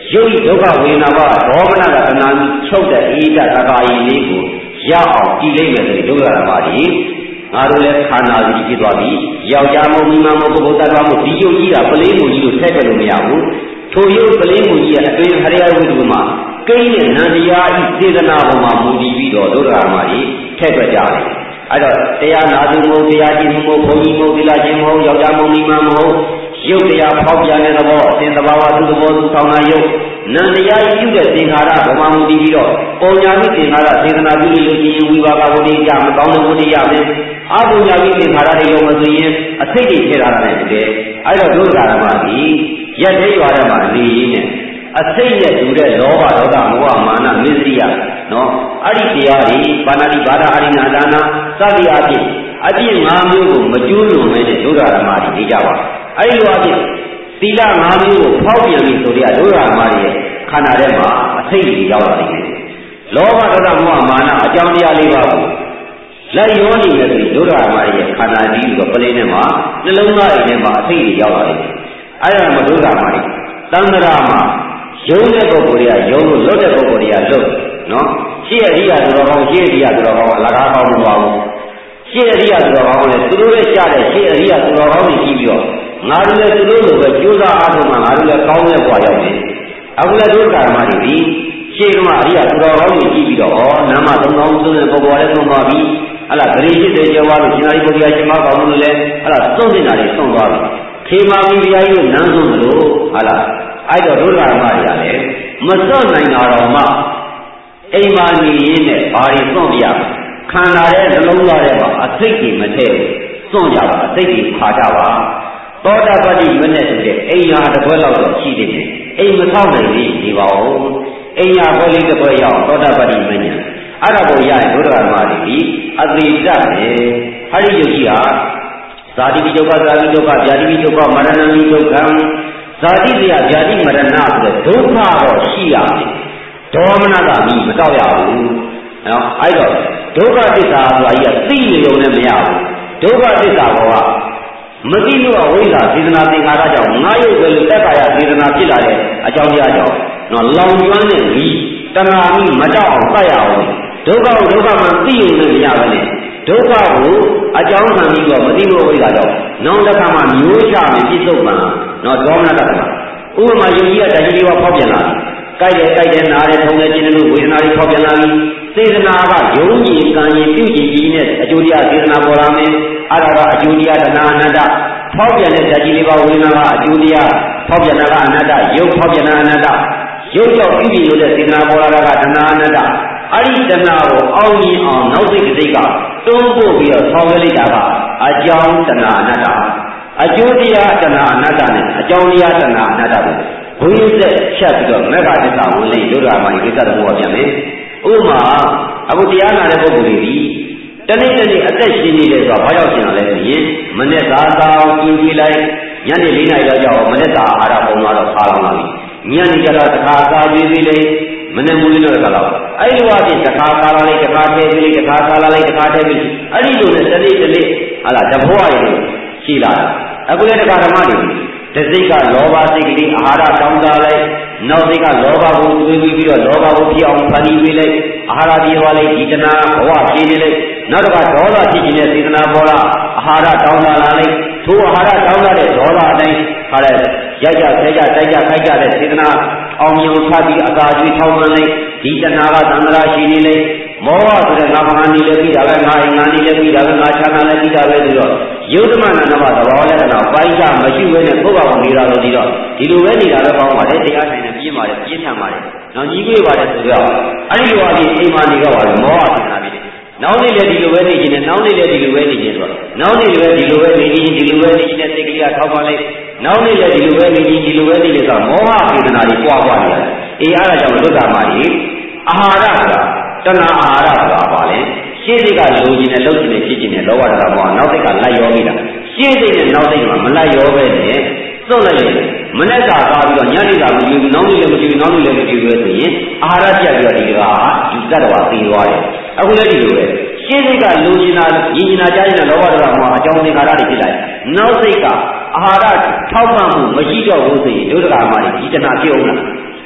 Speaker 2: ရုပ်ဒုက္ခဝေဒနာကဒေါမနကတဏှာချုပ်တဲ့အေးတသကာယီလေးကိုရအောင်ကြည်လိုက်မယ်ဆိုရင်ဒုက္ခဓမ္မတွေငါတို့လည်းခန္ဓာစီဖြစ်သွားပြီယောက်ျားမဟုတ်မိန်းမမဟုတ်ပုဂ္ဂိုလ်တ attva မဟုတ်ဒီရုပ်ကြီးကပလင်းကိုကြီးလို့ထည့်တယ်လို့မရဘူးထိုရုပ်ပလင်းကိုကြီးရဲ့အတွင်းဟရိယဝိတုမှာကိန်းနဲ့နန္တရားဤစေတနာပေါ်မှာမူတည်ပြီးတော့ဒုက္ခဓမ္မတွေထည့်ထွက်ကြတယ်အဲ့တော့တရားနာသူမဟုတ်တရားကြည့်မှုမဟုတ်ဘုန်းကြီးမဟုတ်သီလရှင်မဟုတ်ယောက်ျားမဟုတ်မိန်းမမဟုတ်ရုပ်တရားဖောက်ပြန်တဲ့သဘောအစဉ်သဘာဝသူ့သဘောသူဆောင်တာရုပ်နန္တရားဤပြုတဲ့သင်္ခါရဗမာမူတည်ပြီးတော့ပုံညာမိသင်္ခါရစေတနာပြုလို့ရှိရင်ဝိပါကဝိတ္တိရမကောင်းတဲ့ဝိတ္တိရမယ်အပုံညာမိသင်္ခါရတွေလုံးမဆိုရင်အစိတ်တွေထည့်ထားတာနဲ့တူတယ်အဲ့တော့ဒုက္ခဓမ္မကြီးရက်သေးရွာထဲမှာနေရင်းနဲ့အစိတ်နဲ့တူတဲ့လောဘဒေါသမောဟမာနမစ္စရိယနော်အဲ့ဒီတရားတွေပါဏာတိဘာဒအရိဏဒါနာစသည်အဖြစ်အပြည့်၅မျိုးကိုမကျူးလွန်မဲတဲ့ဒုက္ခဓမ္မတွေနေကြပါအဲ့ဒီလိုအဖြစ်သီလ၅မျိုးကိုဖောက်ပြန်ပြီးဆိုတဲ့ဒုက္ခဓမ္မတွေရဲ့ခန္ဓာထဲမှာအစိတ်ကြီးရောက်လာနေတယ်လောဘဒေါသမောဟမာနအကြောင်းတရားလေးပါးကိုလက်ရောနေတယ်ဆိုရင်ဒုက္ခဓမ္မရဲ့ခန္ဓာကြီးပြီးတော့ပလင်းထဲမှာနှလုံးသားအိမ်ထဲမှာအစိတ်ကြီးရောက်လာတယ်အဲ့ဒါမှဒုက္ခဓမ္မတွေတန္တရာမှာယုံတဲ့ပုဂ္ဂိုလ်တွေကယုံလို့လွတ်တဲ့ပုဂ္ဂိုလ်တွေကလွတ်နော်ရှေ့အရိယာသူတော်ကောင်းရှေ့အရိယာသူတော်ကောင်းအလကားကောင်းမသွားဘူးရှေ့အရိယာသူတော်ကောင်းလည်းသူတို့ရဲ့ကြားတဲ့ရှေ့အရိယာသူတော်ကောင်းတွေကြည့်ပြီးတော့ငါတို့လည်းသူတို့လိုပဲကြိုးစားအားထုတ်မှငါတို့လည်းကောင်းတဲ့ဘဝရောက်တယ်အခုလည်းဒုက္ခဓမ္မတွေပြီးရှေ့ကအရိယာသူတော်ကောင်းတွေကြည့်ပြီးတော့ဩနာမသုံးကောင်းသုံးတဲ့ပုဂ္ဂိုလ်လည်းသုံးသွားပြီဟလာဂရိရှိတဲ့ကျော်ပါလို့ရှင်သာရိပုတ္တရာရှင်မကောင်းလို့လည်းဟလာသုံးတင်တာတွေသုံးသွားပြီခေမာမီဘုရားကြီးကိုနန်းဆုံးလို့ဟလာအဲ့တော့ဒုက္ခဓမ္မတွေကလည်းမစွန့်နိုင်တာတော့မှအိမ်မာနေရင်းနဲ့ဘာတွေစွန့်ပြရခန္ဓာရဲ့နှလုံးသားထဲမှာအစိတ်တွေမထည့်စွန့်ကြပါအစိတ်တွေခါကြပါသောတာပတိမနဲ့တူတဲ့အိမ်ယာတစ်ခွက်လောက်တော့ရှိသေးတယ်အိမ်မဆောက်နိုင်သေးဒီပါဦးအိမ်ယာခွက်လေးတစ်ခွက်ရောက်သောတာပတိမညာအဲ့ဒါကိုရရင်ဒုက္ခဓမ္မတွေဒီအတိတတ်တယ်ဟာဒီယုတ်ကြီးဟာဇာတိပိဒုက္ခဇာတိဒုက္ခဗျာတိပိဒုက္ခမရဏံပိဒုက္ခဇာတိတရားဗျာတိမရဏဆိုတဲ့ဒုက္ခတော့ရှိရမယ်ဒေါမနကမိမတော့ရဘူးနော်အဲ့တော့ဒုက္ခသစ္စာဆိုတာကြီးကသိနေုံနဲ့မရဘူးဒုက္ခသစ္စာကမသိလို့အဝိဇ္ဇာစေတနာသင်္ခါရကြောင့်ငါရုပ်ပဲလို့တက်ကာယစေတနာဖြစ်လာတဲ့အကြောင်းတရားကြောင့်နော်လောင်ကျွမ်းတဲ့မိတဏှာမိမတော့အောင်တတ်ရအောင်ဒုက္ခကိုဒုက္ခမှသိုံနဲ့မရပါနဲ့ဒုက္ခကိုအကြောင်းခံပြီးတော့မသိလို့ဝိဇ္ဇာကြောင့်နောင်တစ်ခါမှမျိုးချမယ်ပြစ်ဆုံးမှာနော်ဒေါမနတကဥပမာယုံကြည်ကတတိယဝဖောက်ပြန်လာပြီကြိုက်တယ်ကြိုက်တယ်နားတယ်ထုံတယ်ကျင်တယ်လို့ဝေဒနာတွေဖောက်ပြန်လာပြီစေတနာကယုံကြည်ကံရင်ပြုကြည်ကြီးနဲ့အကျိုးတရားစေတနာပေါ်လာမယ်အဲ့ဒါကအကျိုးတရားတဏှာအနတ္တဖောက်ပြန်တဲ့ဓာတ်ကြီးလေးပါဝေဒနာကအကျိုးတရားဖောက်ပြန်တာကအနတ္တယုတ်ဖောက်ပြန်တာအနတ္တယုတ်ကြောင့်ပြုကြည်လို့တဲ့စေတနာပေါ်လာတာကတဏှာအနတ္တအဲ့ဒီတဏှာကိုအောင်မြင်အောင်နောက်စိတ်စိတ်ကတွန်းပို့ပြီးတော့ဆောင်ရွက်လိုက်တာကအကြောင်းတဏှာအနတ္တအကျိုးတရားတဏှာအနတ္တနဲ့အကြောင်းတရားတဏှာအနတ္တကိုဘုရင်သက်ချက်ပြီးတော့မေဃသစ္စာဝင်လေဒုက္ခမှာဒီကိစ္စတော့ဟောပြန်မယ်ဥပမာအခုတရားနာတဲ့ပုဂ္ဂိုလ်တွေဒီတနေ့တနေ့အသက်ရှင်နေတယ်ဆိုတာဘာကြောင့်ရှင်တာလဲဆိုရင်မနေ့သာသာကျင်းပြီးလိုက်ညနေ၄နာရီလောက်ကျတော့မနေ့သာအာဟာရပုံသွားတော့ခါလောင်လာပြီညနေကျတော့တစ်ခါသာပြီးပြီးလေမနေ့မူးလေးတော့ကလောက်အဲ့ဒီလိုအဖြစ်တစ်ခါခါလာလိုက်တစ်ခါထည့်ပြီးတစ်ခါခါလာလိုက်တစ်ခါထည့်ပြီးအဲ့ဒီလိုနဲ့တနေ့တနေ့ဟာလာတဘွားရည်ရှိလာတာအခုလည်းတရားဓမ္မတွေတစိတ်ကလောဘစိတ်ကလေးအာဟာရတောင်းစားလိုက်နောက်စိတ်ကလောဘကိုတွေးပြီးပြီးတော့လောဘကိုဖြစ်အောင်ဖန်တီးပေးလိုက်အာဟာရပြေသွားလိုက်ဒီတနာဘဝဖြည့်နေလိုက်နောက်တစ်ခါဒေါသဖြစ်ခြင်းနဲ့စေတနာပေါ်လာအာဟာရတောင်းစားလာလိုက်ထိုအာဟာရတောင်းစားတဲ့ဒေါသအတိုင်းဟာလေရိုက်ကြဆဲကြတိုက်ကြခိုက်ကြတဲ့စေတနာအောင်မြင်ထပ်ပြီးအသာကျွေးထောက်မှန်လိုက်ဒီတနာကသံဃာရှိနေလိုက်မောဟဆိုတဲ့ငါဘာနေလဲပြီးတာပဲငါအိမ်ငါနေလဲပြီးတာပဲငါခြားနာလဲပြီးတာပဲဆိုတော့ယုဒ္ဓမနန္ဒမသဘောလက္ခဏာပိုင်းခြားမရှိဘဲနဲ့ပုဗ္ဗဝနေတာလို့ဒီတော့ဒီလိုပဲနေတာပဲကောင်းပါတယ်တရားဆိုင်နဲ့ပြင်းပါတယ်ပြင်းထန်ပါတယ်နောက်ကြီးကြီးပါတယ်ဆိုတော့အဲ့ဒီလိုအပြင်အိမ်မှာနေတော့ပါလေမောဟဖြစ်နေတာဖြစ်တယ်နောက်နေ့လည်းဒီလိုပဲနေခြင်းနဲ့နောက်နေ့လည်းဒီလိုပဲနေခြင်းဆိုတော့နောက်နေ့လည်းဒီလိုပဲနေခြင်းဒီလိုပဲနေခြင်းနဲ့စိတ်ကလေးကထောက်ပါလိုက်နောက်နေ့လည်းဒီလိုပဲနေခြင်းဒီလိုပဲနေလို့ဆိုတော့မောဟဝေဒနာတွေကြွားကြွားနေတာအေးအဲ့ဒါကြောင့်ဒုက္ခမှာကြီးအာဟာရဆိုတာတဏှာအာဟာရဆိုတာပါလေရှင်းစိတ်ကလိုချင်တယ်လုပ်ချင်တယ်ဖြစ်ချင်တယ်လောဘဒေါသမောဟနောက်စိတ်ကလိုက်ရောပြီးတာရှင်းစိတ်နဲ့နောက်စိတ်ကမလိုက်ရောပဲနဲ့စွန့်လိုက်ရင်မနေ့ကသွားပြီးတော့ညနေကမကြည့်ဘူးနောက်နေ့လည်းမကြည့်ဘူးနောက်နေ့လည်းမကြည့်ဘူးဆိုရင်အာဟာရပြတ်ပြီးတော့ဒီကဒီတတ္တဝါသိသွားတယ်အခုလည်းဒီလိုပဲရှင်းစိတ်ကလိုချင်တာရည်ညာကြားရင်လောဘဒေါသမောဟအကြောင်းသင်္ခါရတွေဖြစ်လာတယ်နောက်စိတ်ကအာဟာရထောက်ပံ့မှုမရှိတော့ဘူးဆိုရင်ဒုက္ခမှာဒီတဏှာဖြစ်အောင်လား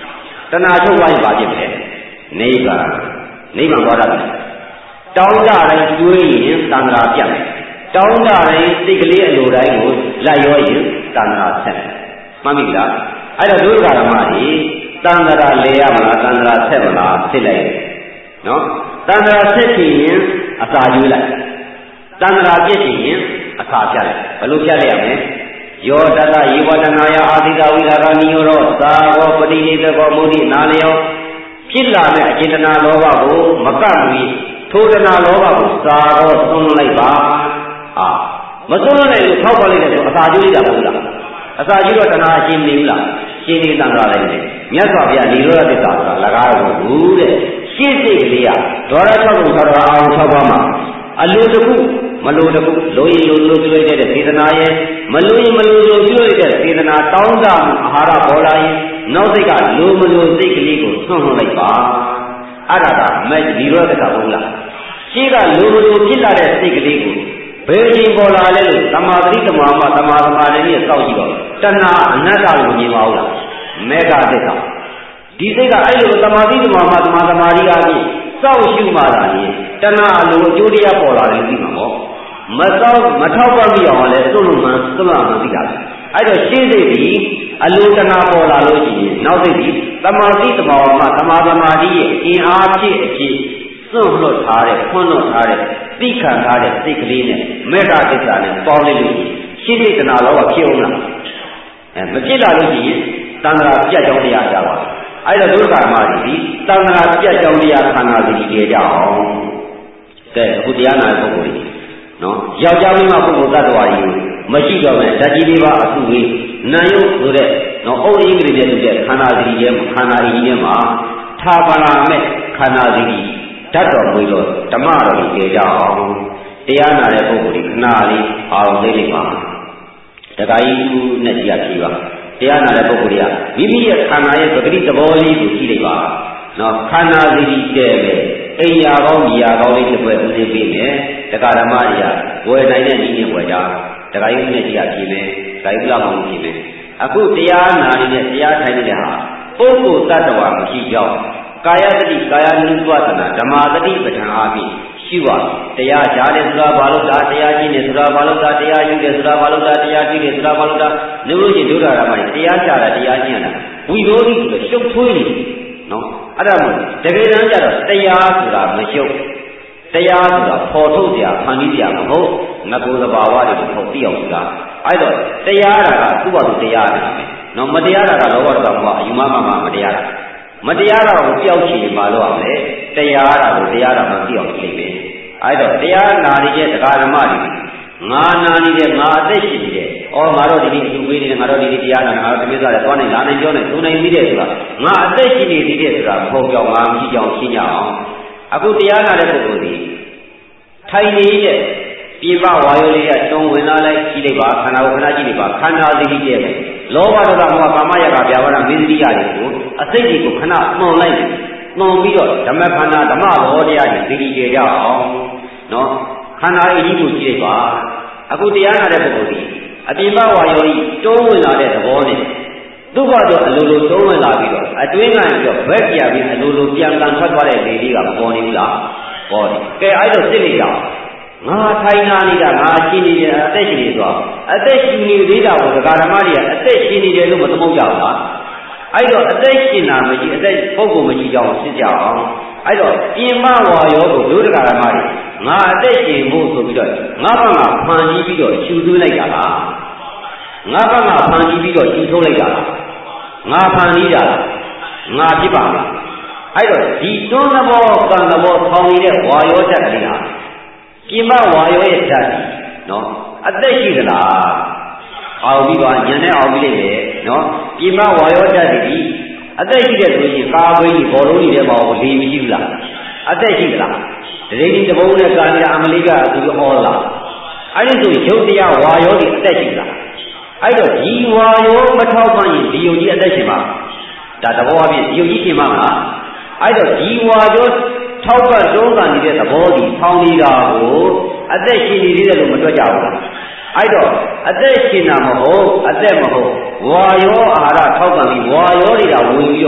Speaker 2: တဏှာချုပ်သွားရင်ဘာဖြစ်လဲနိဗ္ဗာန်နိဗ္ဗာန်သွားတာတောင်းတတိုင်းတွေးရင်သံဃာပြတ်မယ်တောင်းတတိုင်းစိတ်ကလေးအလိုတိုင်းကိုလိုက်ရောရင်သံဃာဆက်မယ်မှန်ပြီလားအဲ့တော့ဒုက္ခဓမ္မကြီးသံဃာလဲရမလားသံဃာဆက်မလားသိလိုက်နော်သံဃာဆက်ချင်ရင်အစာကျွေးလိုက်သံဃာပြည့်ချင်ရင်အစာပြလိုက်ဘယ်လိုပြလိုက်ရမလဲယောတတယေဝတနာယအာသီတဝိရာဂနိယောရောသာဟောပတိနိသကောမုဒိနာလျောဖြစ်လာတဲ့အကျဉ်းတနာလောဘကိုမကပ်ဘူးထိုတနာလောဘကိုသာဟောသွန်းလိုက်ပါအာမသွန်းလိုက်လို့ထောက်ပါလိုက်တယ်ဆိုအစာကျွေးလိုက်တာမဟုတ်လားအစာကျွေးတော့တနာရှင်းနေဘူးလားရှင်းနေတန်ကြလိုက်တယ်မြတ်စွာဘုရားនិရောဓသစ္စာဆိုတာလကားတော့ဘူးတဲ့ရှင်းစိတ်ကလေးကဒေါရ၆ခု၆ပါးအာရုံ၆ပါးမှာအလိုတစ်ခုမလိုတစ်ခုလိုရင်လိုလိုပြုလိုက်တဲ့စေတနာရဲ့မလိုရင်မလိုလိုပြုလိုက်တဲ့စေတနာတောင်းတမှုအာဟာရပေါ်လာရင်နောက်စိတ်ကလိုမလိုစိတ်ကလေးကိုဆွန့်လွှတ်လိုက်ပါအဲ့ဒါကမဲ့និရောဓသစ္စာဟုတ်လားရှင်းကလိုမလိုဖြစ်လာတဲ့စိတ်ကလေးကိုဘယ်ချိန်ပေါ်လာလဲလို့သမာဓိသမာမသမာသမာဓိနဲ့စောင့်ကြည့်တော့တဏှာအနတ္တလို့မြင်ပါဦးလားမေဃသစ္စာဒီစိတ်ကအဲ့လိုသမာဓိသမာမသမာသမာဓိအပြင်စောင့်ရှုမှသာလေတဏှာအလိုအကျိုးတရားပေါ်လာတယ်ပြီးမှာပေါ့မစောင့်မထောက်ပံ့မိအောင်လည်းသွလို့မှသွလို့မှသိတာအဲ့တော့ရှင်းစိတ်ဒီအလိုတဏှာပေါ်လာလို့ရှိရင်နောက်စိတ်ဒီသမာဓိသမာမသမာသမာဓိရဲ့အင်အားဖြစ်အဖြစ်စွန့်လွတ်ထားတဲ့ခွန်းလွတ်ထားတဲ့သိခံထားတဲ့စိတ်ကလေးနဲ့မေတ္တာသစ္စာနဲ့ပေါင်းလိုက်လို့ရှင်းစိတ်တဏှာလောကဖြစ်အောင်လားအဲမဖြစ်လာလို့ရှိရင်တဏှာပြတ်ကြောင်းတရားကြပါအဲ့တော့ဒုက္ခဓမ္မတွေဒီတဏှာပြတ်ကြောင်းတရားခန္ဓာစီတွေကြအောင်ကဲအခုတရားနာတဲ့ပုဂ္ဂိုလ်တွေနော်ယောက်ျားမိန်းမပုဂ္ဂိုလ်တ attva ကြီးမရှိတော့မယ်ဓာတ်ကြီးလေးပါအစုဝေးနာယုတ်ဆိုတဲ့နော်အုပ်အင်းကလေးတွေတူတဲ့ခန္ဓာစီတွေမှာခန္ဓာကြီးထဲမှာထာပါလာမဲ့ခန္ဓာစီတွေဓာတ်တော်မူလို့ဓမ္မတော်ကြီးကြေကြအောင်တရားနာတဲ့ပုဂ္ဂိုလ်တွေခဏလေးအာရုံလေးလေးပါတခါကြီးနဲ့ကြည့်ရဖြေပါတရားနာတဲ့ပုဂ္ဂိုလ်တွေကမိမိရဲ့ခန္ဓာရဲ့ပဂတိသဘောလေးကိုကြည့်လိုက်ပါနော်ခန္ဓာစီကြီးတဲ့ပဲအိယာကောင်းညီယာကောင်းလေးတစ်ပွဲဦးသိပေးမယ်တရားဓမ္မတွေကဝယ်နိုင်တဲ့နည်းနဲ့ဝယ်ကြတရားကြီးနဲ့ကြည့်ရဖြေမယ်ဒါကြီးလောက်မှဖြေမယ်အခုတရားနာနေတဲ့တရားထိုင်နေတဲ့ဟာပုဂ္ဂိုလ်တ attva မရှိကြောင်းကာယတတိကာယ ानु ဝသနာဓမ္မတတိပဋ္ဌာန်အပြင်ရှိပါတရားကြားတယ်ဆိုတာဘာလို့ဒါတရားကြီးနေဆိုတာဘာလို့ဒါတရားယူတယ်ဆိုတာဘာလို့ဒါတရားကြည့်တယ်ဆိုတာဘာလို့ဒါလူလို့ချင်းဒုက္ခဓမ္မတွေတရားချတာတရားကျင့်တာဝိရောဓိဆိုတော့ရှုပ်ထွေးနေနော်အဲ့ဒါမို့တကယ်တမ်းကျတော့တရားဆိုတာမရှုပ်တရားဆိုတာပေါ်ထုတ်စရာဖန်တီးစရာမဟုတ်ငကိုယ်သဘာဝတွေကိုပုံသိအောင်ဆိုတာအဲ့တော့တရားတာကသူ့ဘာသူတရားနေတယ်နော်မတရားတာကလောဘဒေါသမောဟအယူမမမမတရားတာမတရားတာကိုကြောက်ချင်ပါလို့အောင်လေတရားတာကိုတရားတာမှသိအောင်သိမယ်အဲ့တော့တရားနာနေတဲ့တရားဓမ္မတွေငါနာနေတဲ့ငါအသက်ရှင်နေတယ်ဩငါတို့ဒီနေ့အတူပေးနေတယ်ငါတို့ဒီနေ့တရားနာငါတို့တမစ္ဆာလည်းသွားနိုင်လာနိုင်ပြောနိုင်သုံးနိုင်ပြီးတဲ့ဆိုတာငါအသက်ရှင်နေသေးတယ်ဆိုတာမဟုတ်ကြောင်ငါမရှိကြောင်ရှင်းကြအောင်အခုတရားနာတဲ့ပုဂ္ဂိုလ်ဒီထိုင်နေတဲ့ပြပဝါယောလေးကတုံဝင်လာလိုက်ကြည့်လိုက်ပါခန္ဓာကိုခဏကြည့်လိုက်ပါခန္ဓာသတိကျဲတယ်လောဘဒေါသမောဟကာမရာဂဗျာပါဒမေသတိရတယ်ကိုအစိတ်တွေကိုခဏမှွန်လိုက်မှွန်ပြီးတော့ဓမ္မခန္ဓာဓမ္မဘောတရားတွေသတိကျဲကြအောင်နော်ခန္ဓာအကြီးကိုကြည့်လိုက်ပါအခုတရားနာတဲ့ပုဂ္ဂိုလ်ဒီအပြင်ဘဝါယောကြီးတုံးဝင်လာတဲ့သဘောနဲ့သူ့ဘတော့အလိုလိုတုံးဝင်လာပြီးတော့အတွင်းကနေပြီးတော့ဘက်ပြပြီးအလိုလိုပြန်ကန်ထွက်သွားတဲ့လေလေးကမပေါ်နေဘူးလားပေါ်တယ်ကဲအဲ့တော့စစ်နေကြအောင်ငါထိုင်နာနေတာငါရှင်းနေတယ်အသက်ရှင်နေဆိုအသက်ရှင်နေသေးတာကိုဒကာဓမ္မတွေကအသက်ရှင်နေတယ်လို့မသမုတ်ကြဘူးလားအဲ့တော့အသက်ရှင်တာမရှိအသက်ပုဂ္ဂိုလ်မရှိကြောင်းစစ်ကြအောင်အဲ့တော့ပြင်မဝါယောကိုဒုဒကာဓမ္မတွေငါအသက်ရှင်ဖို့ဆိုပြီးတော့ငါဘက်ကဖန်ပြီးပြီးတော့ရှူသွင်းလိုက်တာလားငါဘက်ကဖန်ပြီးပြီးတော့ရှူထုတ်လိုက်တာလားငါဖန်ပြီးတာလားငါဖြစ်ပါမလားအဲ့တော့ဒီတွန်းသဘောကံသဘောထောင်နေတဲ့ဝါယောတက်ကလေးဟာပြင်မဝါယောရဲ့ဓာတ်နော်အသက်ရှိသလားအောင်ပြီးပါညံနဲ့အောင်ပြီးလိမ့်မယ်နော်ပြင်မဝါယောဓာတ်ဒီအသက်ရှိတဲ့ဆိုရင်ကာဝိဘောလုံးကြီးထဲမှာကိုလေမရှိဘူးလားအသက်ရှိသလားတရေကြီးတဘုံနဲ့ကာနေတာအမလေးကသူဟောလားအဲ့ဒီဆိုရုပ်တရားဝါယောဒီအသက်ရှိသလားအဲ့တော့ဒီဝါယောမထောက်ပံ့ရင်ဒီယုံကြီးအသက်ရှိမှာဒါတဘောအပြင်ဒီယုံကြီးရှိမှာမလားအဲ့တော့ဒီဝါယောထောက်ပံ့တုံးကန်နေတဲ့သဘောဒီထောင်းနေတာကိုအသက်ရှင်နေသေးတယ်လို့မတွက်ကြဘူးလားအဲ့တော့အသက်ရှင်တာမဟုတ်အသက်မဟုတ်ဝါယောအာဟာရထောက်ပံ့ပြီးဝါယောတွေကဝင်ပြီးတော့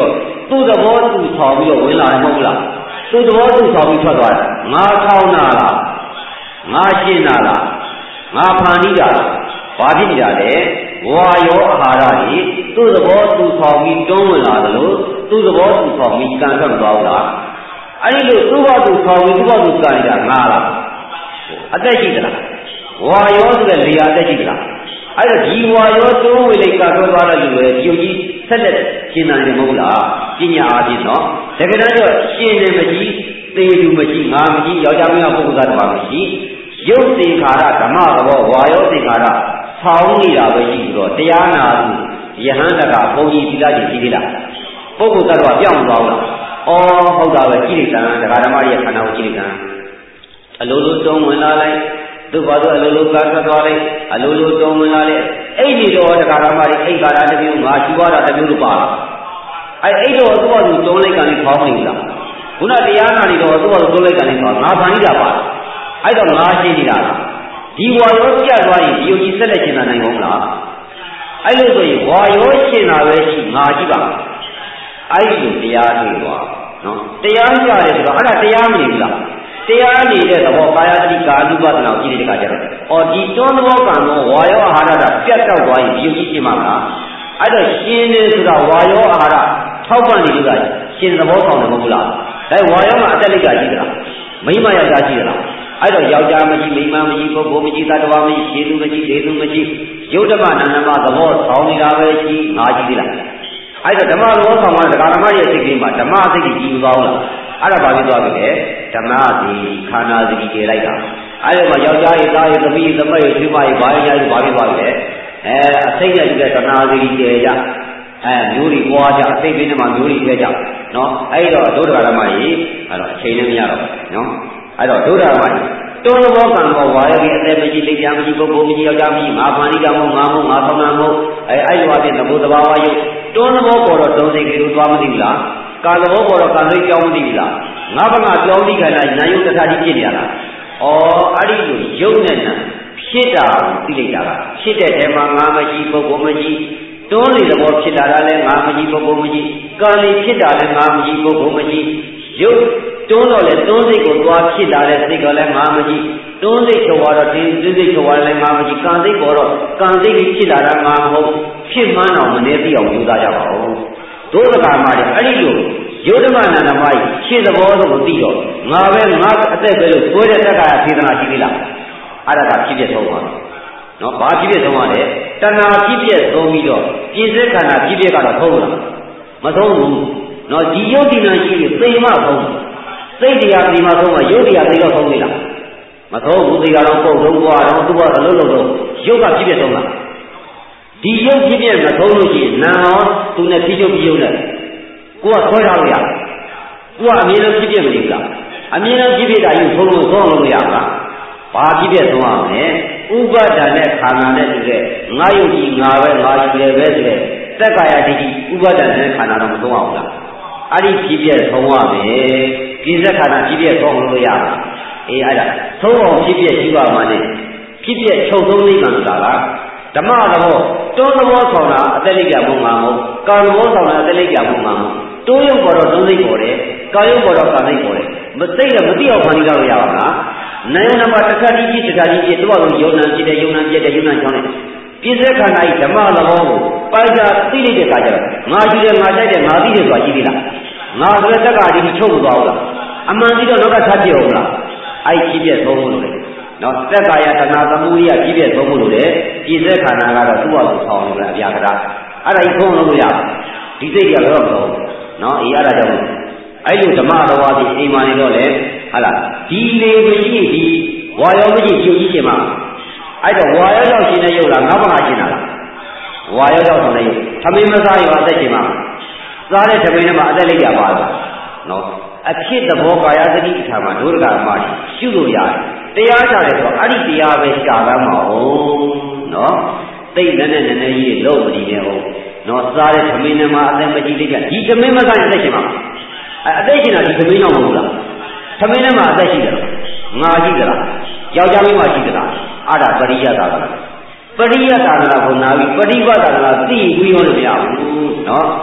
Speaker 2: သူ့သဘောသူဆောင်ပြီးတော့ဝင်လာတယ်မဟုတ်လားသူ့သဘောသူဆောင်ပြီးထွက်သွားတယ်ငါထောင်းနာလားငါရှင်းနာလားငါဖန်တီးတာလားဘာဖြစ်နေတာလဲဝါရောအာဟာရကြီးသူ့သဘောသူဆောင်ပြီးတွန်းဝင်လာတယ်လို့သူ့သဘောသူဆောင်ပြီးကံထွက်သွားဘူးလားအဲ့ဒီလိုသူ့ဘောသူဆောင်ပြီးသူ့ဘောသူကံနေတာငါလားအသက်ရှိသလားဝါရောဆိုတဲ့လေယာအသက်ရှိသလားအဲ့တော့ဒီဝါရောတွန်းဝင်လိုက်ကထွက်သွားတယ်လို့ပဲဒီုံကြီးဆက်လက်ရှင်းနိုင်တယ်မဟုတ်လားပညာအားဖြင့်နော်တကယ်တော့ရှင်းတယ်မရှိသေလူမရှိငါမရှိယောက်ျားမင်းပုဂ္ဂိုလ်သားတပါမရှိရုပ်သင်္ခါရဓမ္မဘောဝါရောသင်္ခါရဆောင်းနေတာပဲရှိပြီးတော့တရားနာသူယဟန်တကဘုန်းကြီးသီလကြီးရှိသေးလားပုဂ္ဂိုလ်သတ္တဝါပြောင်းသွားလားဩဟုတ်တာပဲကြည့်လိုက်တာဒကာဓမ္မရဲ့ခန္ဓာကိုကြည့်လိုက်တာအလိုလိုတုံးဝင်လာလိုက်သူ့ဘာလို့အလိုလိုကထွက်သွားလိုက်အလိုလိုတုံးဝင်လာလိုက်အဲ့ဒီတော့ဒကာဓမ္မတွေအိတ်ကာရတစ်မျိုးငါရှိသွားတာတစ်မျိုးလို့ပါလားအဲ့အဲ့တော့သူ့ဘာလို့တုံးလိုက်ကနေခေါင်းနေလားခုနတရားနာနေတော့သူ့ဘာလို့တုံးလိုက်ကနေခေါင်းငါဖန်ပြီးတာပါအဲ့တော့ငါရှင်းနေတာလားဒီဝါရောပြတ်သွားရင်ဒီယုံကြည်ဆက်လက်ရှင်းတာနိုင်ဘူးလားအဲ့လိုဆိုရင်ဝါရောရှင်းတာပဲရှိငါကြည့်ပါအဲ့ဒီလိုတရားတွေ့သွားနော်တရားကြတယ်ဆိုတော့အဲ့ဒါတရားမနေဘူးလားတရားနေတဲ့သဘောကာယတိကာနုပဒနာကိုကြည့်တဲ့အခါကျတော့အော်ဒီတွန်းသဘောကံတော့ဝါရောအာဟာရတာပြတ်တော့သွားရင်ဒီယုံကြည်ရှင်းမှာမလားအဲ့တော့ရှင်းနေဆိုတာဝါရောအာဟာရထောက်ပံ့နေလို့ကရှင်းသဘောဆောင်တယ်မဟုတ်လားဒါဝါရောမှာအတက်လိုက်တာရှိသလားမိမယောက်ျားရှိသလားအဲ့တော့ယောက်ျားမရှိမိန်းမမရှိပုဂ္ဂိုလ်မရှိသတ္တဝါမရှိရှင်းသူမရှိဒေသူမရှိယုတ်ဓမ္မနာနာမသဘောဆောင်နေတာပဲရှိငါရှိသေးလားအဲ့တော့ဓမ္မသဘောဆောင်မှာဒကာဓမ္မရဲ့စိတ်ကလေးမှာဓမ္မစိတ်ကြီးကြီးသွားဘူးလားအဲ့ဒါဘာဖြစ်သွားပြီလဲဓမ္မစီခန္ဓာစီကြည်လိုက်တာအဲ့ဒီမှာယောက်ျားရဲ့သားရဲ့သမီးရဲ့သမက်ရဲ့ချွေးမရဲ့ဘာရဲ့ညာရဲ့ဘာဖြစ်သွားပြီလဲအဲအစိတ်နဲ့တူတဲ့ဓမ္မစီကြည်ကြအဲမျိုးတွေပွားကြအစိတ်လေးနဲ့မှမျိုးတွေထဲကြနော်အဲ့တော့ဒုဒ္ဓဓမ္မကြီးအဲ့တော့အချိန်နဲ့မရတော့ဘူးနော်အဲ့တော့ဒုဒ္ဓဓမ္မကြီးတွန်းဘောကံဘောဝါရကြီးအသက်မရှိလိပ်ပြာမရှိပုဂ္ဂိုလ်မရှိယောက်ျားမရှိငါဖန်တီးကမို့ငါမို့ငါဆောင်းတာမို့အဲအဲ့လိုအပြင်သဘောတဘာဝယုတ်တွန်းဘောပေါ်တော့တွန်းစိတ်ကလေးတို့သွားမသိဘူးလားကာသဘောပေါ်တော့ကာသိကြောင်းမသိဘူးလားငါဘကကြောင်းသိခိုင်းလိုက်နာယုတ်တထာတိဖြစ်နေရလားဩအဲ့ဒီလိုယုတ်နဲ့နာဖြစ်တာကိုသိလိုက်တာကဖြစ်တဲ့ထဲမှာငါမရှိပုဂ္ဂိုလ်မရှိတွန်းလေသဘောဖြစ်တာလည်းငါမရှိပုဂ္ဂိုလ်မရှိကာလေဖြစ်တာလည်းငါမရှိပုဂ္ဂိုလ်မရှိယုတ်တွန်းတော့လေတွန်းစိတ်ကိုသွားဖြစ်လာတဲ့စိတ်ကလည်းငါမရှိတွန်းစိတ်ချုပ်သွားတော့တင်းစိတ်ချုပ်သွားလည်းငါမရှိကံစိတ်ပေါ်တော့ကံစိတ်ကြီးဖြစ်လာတာငါမဟုတ်ဖြစ်မှန်းအောင်မနေသိအောင်ယူသားကြပါဦးဒုဒကာမတွေအဲ့ဒီလိုယုဒ္ဓမနန္ဒမကြီးရှင်းသဘောကိုသိတော့ငါပဲငါအသက်ပဲလို့ဆိုတဲ့တက္ကရာသေဒနာရှိသေးလားအဲ့ဒါကဖြစ်ဖြစ်ဆုံးသွားတယ်နော်ဘာဖြစ်ဖြစ်ဆုံးရလဲတဏှာဖြစ်ဖြစ်ဆုံးပြီးတော့ပြည့်စက်ခန္ဓာဖြစ်ဖြစ်ကတော့ဆုံးလားမဆုံးဘူးနော်ဒီယုတ်ဒီနာရှိရင်သိမှဆုံးစိတ်တရားဒီမှာဆုံးမှယုတ်တရားသိတော့ဆုံးသေးလားမဆုံးဘူးသိတာတော့ပုံဆုံးသွားတော့သူကအလုံးလုံးတော့ယုတ်ကဖြစ်ဖြစ်ဆုံးလားဒီယုတ်ဖြစ်ဖြစ်မဆုံးလို့ရှိရင်နာဟောသူနဲ့ဖြစ်ချုပ်ပြီးယုတ်နဲ့ကိုကဆွဲထားလို့ရတယ်ကိုကအမြဲတမ်းဖြစ်ဖြစ်မနေဘူးလားအမြဲတမ်းဖြစ်ဖြစ်တာယူဆုံးလို့ဆုံးလို့ရမှာလားဘာဖြစ်ဖြစ်ဆုံးရမယ်ဥပါဒဏ်နဲ့ခန္ဓာနဲ့တူတဲ့ငါယုတ်ကြီးငါပဲငါရှိတယ်ပဲဆိုတဲ့တက္ကာယတိတိဥပါဒဏ်နဲ့ခန္ဓာတော့မဆုံးအောင်လားအဲ့ဒီဖြစ်ဖြစ်ဆုံးရမယ်ကိစ္စခန္ဓာဖြစ်ဖြစ်ဆုံးလို့ရမှာအေးအဲ့ဒါသုံးအောင်ဖြစ်ဖြစ်ရှိပါမှနဲ့ဖြစ်ဖြစ်ချုပ်ဆုံးနိဗ္ဗာန်ဆိုတာကဓမ္မသဘောတွန်းသဘောဆောင်တာအသက်လိကဘုံမှာမဟုတ်ကာသဘောဆောင်တာအသက်လိကဘုံမှာမဟုတ်တွန်းရုပ်ပေါ်တော့တွန်းစိတ်ပေါ်တယ်ကာယုပ်ပေါ်တော့ကာစိတ်ပေါ်တယ်မသိတော့မသိအောင်ဖန်တီးတော့ရပါလားနာယုံနမတစ်ခါတည်းဖြစ်တစ်ခါတည်းဖြစ်တော့ယုံနာဖြစ်တယ်ယုံနာပြည့်တယ်ယုံနာချောင်းတယ်ပြည့်စက်ခန္ဓာဤဓမ္မသဘောကိုပိုက်ကြသိလိုက်တဲ့အခါကျတော့ငါကြည့်တယ်ငါတိုက်တယ်ငါသိတယ်ဆိုတာရှိသေးလားငါဆိုတဲ့တက္ကရာဒီချုပ်မသွားဘူးလားအမှန်သိတော့နောက်ကထပ်ပြအောင်လားအဲ့ဒီဖြစ်ဖြစ်သုံးဖို့လို့လေနော်သက္ကာယတဏသမုဒိယဖြစ်ဖြစ်သုံးဖို့လို့လေပြည့်စက်ခန္ဓာကတော့သူ့ဟာကိုဆောင်လို့လည်းအပြာကရာအဲ့ဒါကြီးသုံးလို့ရဒီစိတ်ကြီးကတော့မဟုတ်နော်အေးအဲ့ဒါကြောင့်အဲ့လိုဓမ္မတော်ဝါဒီအိမ်မာနေတော့လေဟာလားဒီလေမရှိဒီဝါရောမရှိပြုတ်ကြီးရှင်မှာအဲ့တော့ဝါရောရောက်ရှင်တဲ့ရုပ်လားငါးပါးရှင်တာလားဝါရောရောက်တဲ့ရုပ်သမင်းမစားရောအသက်ရှင်မှာစားတဲ့သမင်းထဲမှာအသက်လေးရပါတော့နော်အဖြစ်သဘောကာယသတိအထာမှာဒုရကမှာရှုလို့ရတယ်တရားချတယ်ဆိုတော့အဲ့ဒီတရားပဲရှားသားမအောင်နော်သိတဲ့နဲ့နည်းနည်းကြီးလုံးမနေနဲ့ဟုတ်နော်စားတဲ့သမင်းထဲမှာအသက်မကြီးတဲ့ကဒီသမင်းမစားရင်အသက်ရှင်မှာအဲအသက်ရှင်တာဒီသမင်းတော့မဟုတ်လားသမင်းထဲမှာအသက်ရှိတယ်ငါရှိသလားယောက်ျားမိန်းမရှိသလားအဲ့ဒါပရိယသာသနာပရိယသာသနာကိုနာပြီးပရိပတ်သာသနာသိပြီးရောလို့မရဘူးနော်အဲ